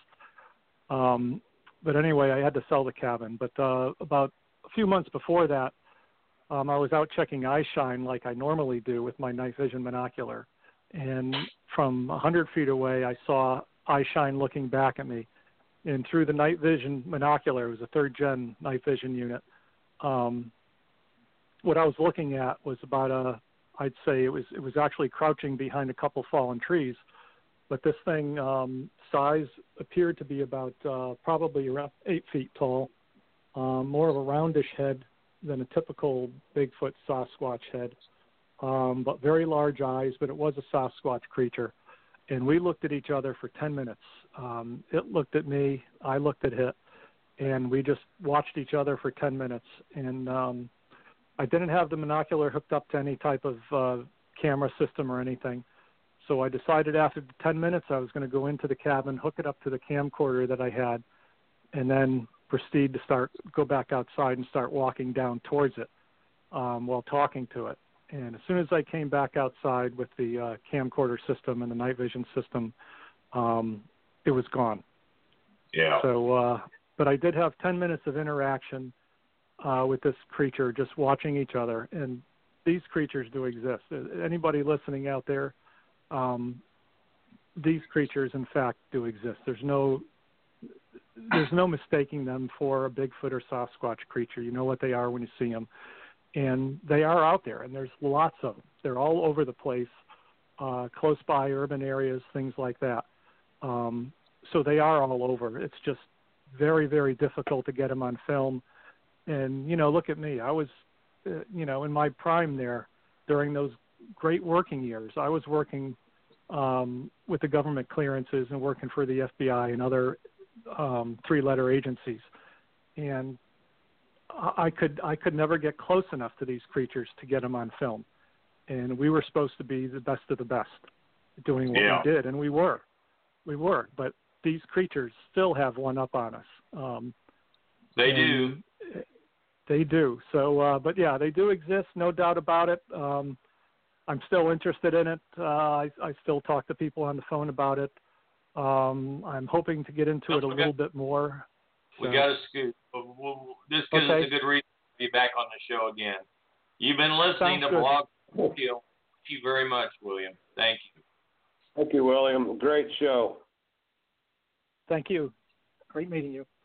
Um, but anyway, I had to sell the cabin. But uh, about a few months before that, um, I was out checking eye shine like I normally do with my night vision binocular. And from one hundred feet away, I saw eye shine looking back at me. And through the night vision binocular, it was a third-gen night vision unit, um, what I was looking at was about a, I'd say it was it was actually crouching behind a couple fallen trees, but this thing um, size appeared to be about uh, probably around eight feet tall, um, more of a roundish head than a typical Bigfoot Sasquatch head, um, but very large eyes, but it was a Sasquatch creature. And we looked at each other for ten minutes. Um, it looked at me, I looked at it, and we just watched each other for ten minutes. And um, I didn't have the binocular hooked up to any type of uh, camera system or anything. So I decided after ten minutes I was going to go into the cabin, hook it up to the camcorder that I had, and then proceed to start, go back outside and start walking down towards it um, while talking to it. And as soon as I came back outside with the uh, camcorder system and the night vision system, um, it was gone. Yeah. So, uh, but I did have ten minutes of interaction Uh, with this creature, just watching each other. And these creatures do exist. Anybody listening out there, um, these creatures, in fact, do exist. There's no there's no mistaking them for a Bigfoot or Sasquatch creature. You know what they are when you see them. And they are out there, and there's lots of them. They're all over the place, uh, close by urban areas, things like that. Um, so they are all over. It's just very, very difficult to get them on film. And, you know, look at me. I was, uh, you know, in my prime there during those great working years. I was working um, with the government clearances and working for the F B I and other um, three-letter agencies. And I could I could never get close enough to these creatures to get them on film. And we were supposed to be the best of the best. doing what yeah. we did, and we were. We were. But these creatures still have one up on us. Um, they do. They do. So, uh, but yeah, they do exist, no doubt about it. Um, I'm still interested in it. Uh, I, I still talk to people on the phone about it. Um, I'm hoping to get into it a little bit more. We so. got to scoot. This gives okay. us a good reason to be back on the show again. You've been listening Sounds to good. Blog Radio. Thank you very much, William. Thank you. Thank you, William. Great show. Thank you. Great meeting you.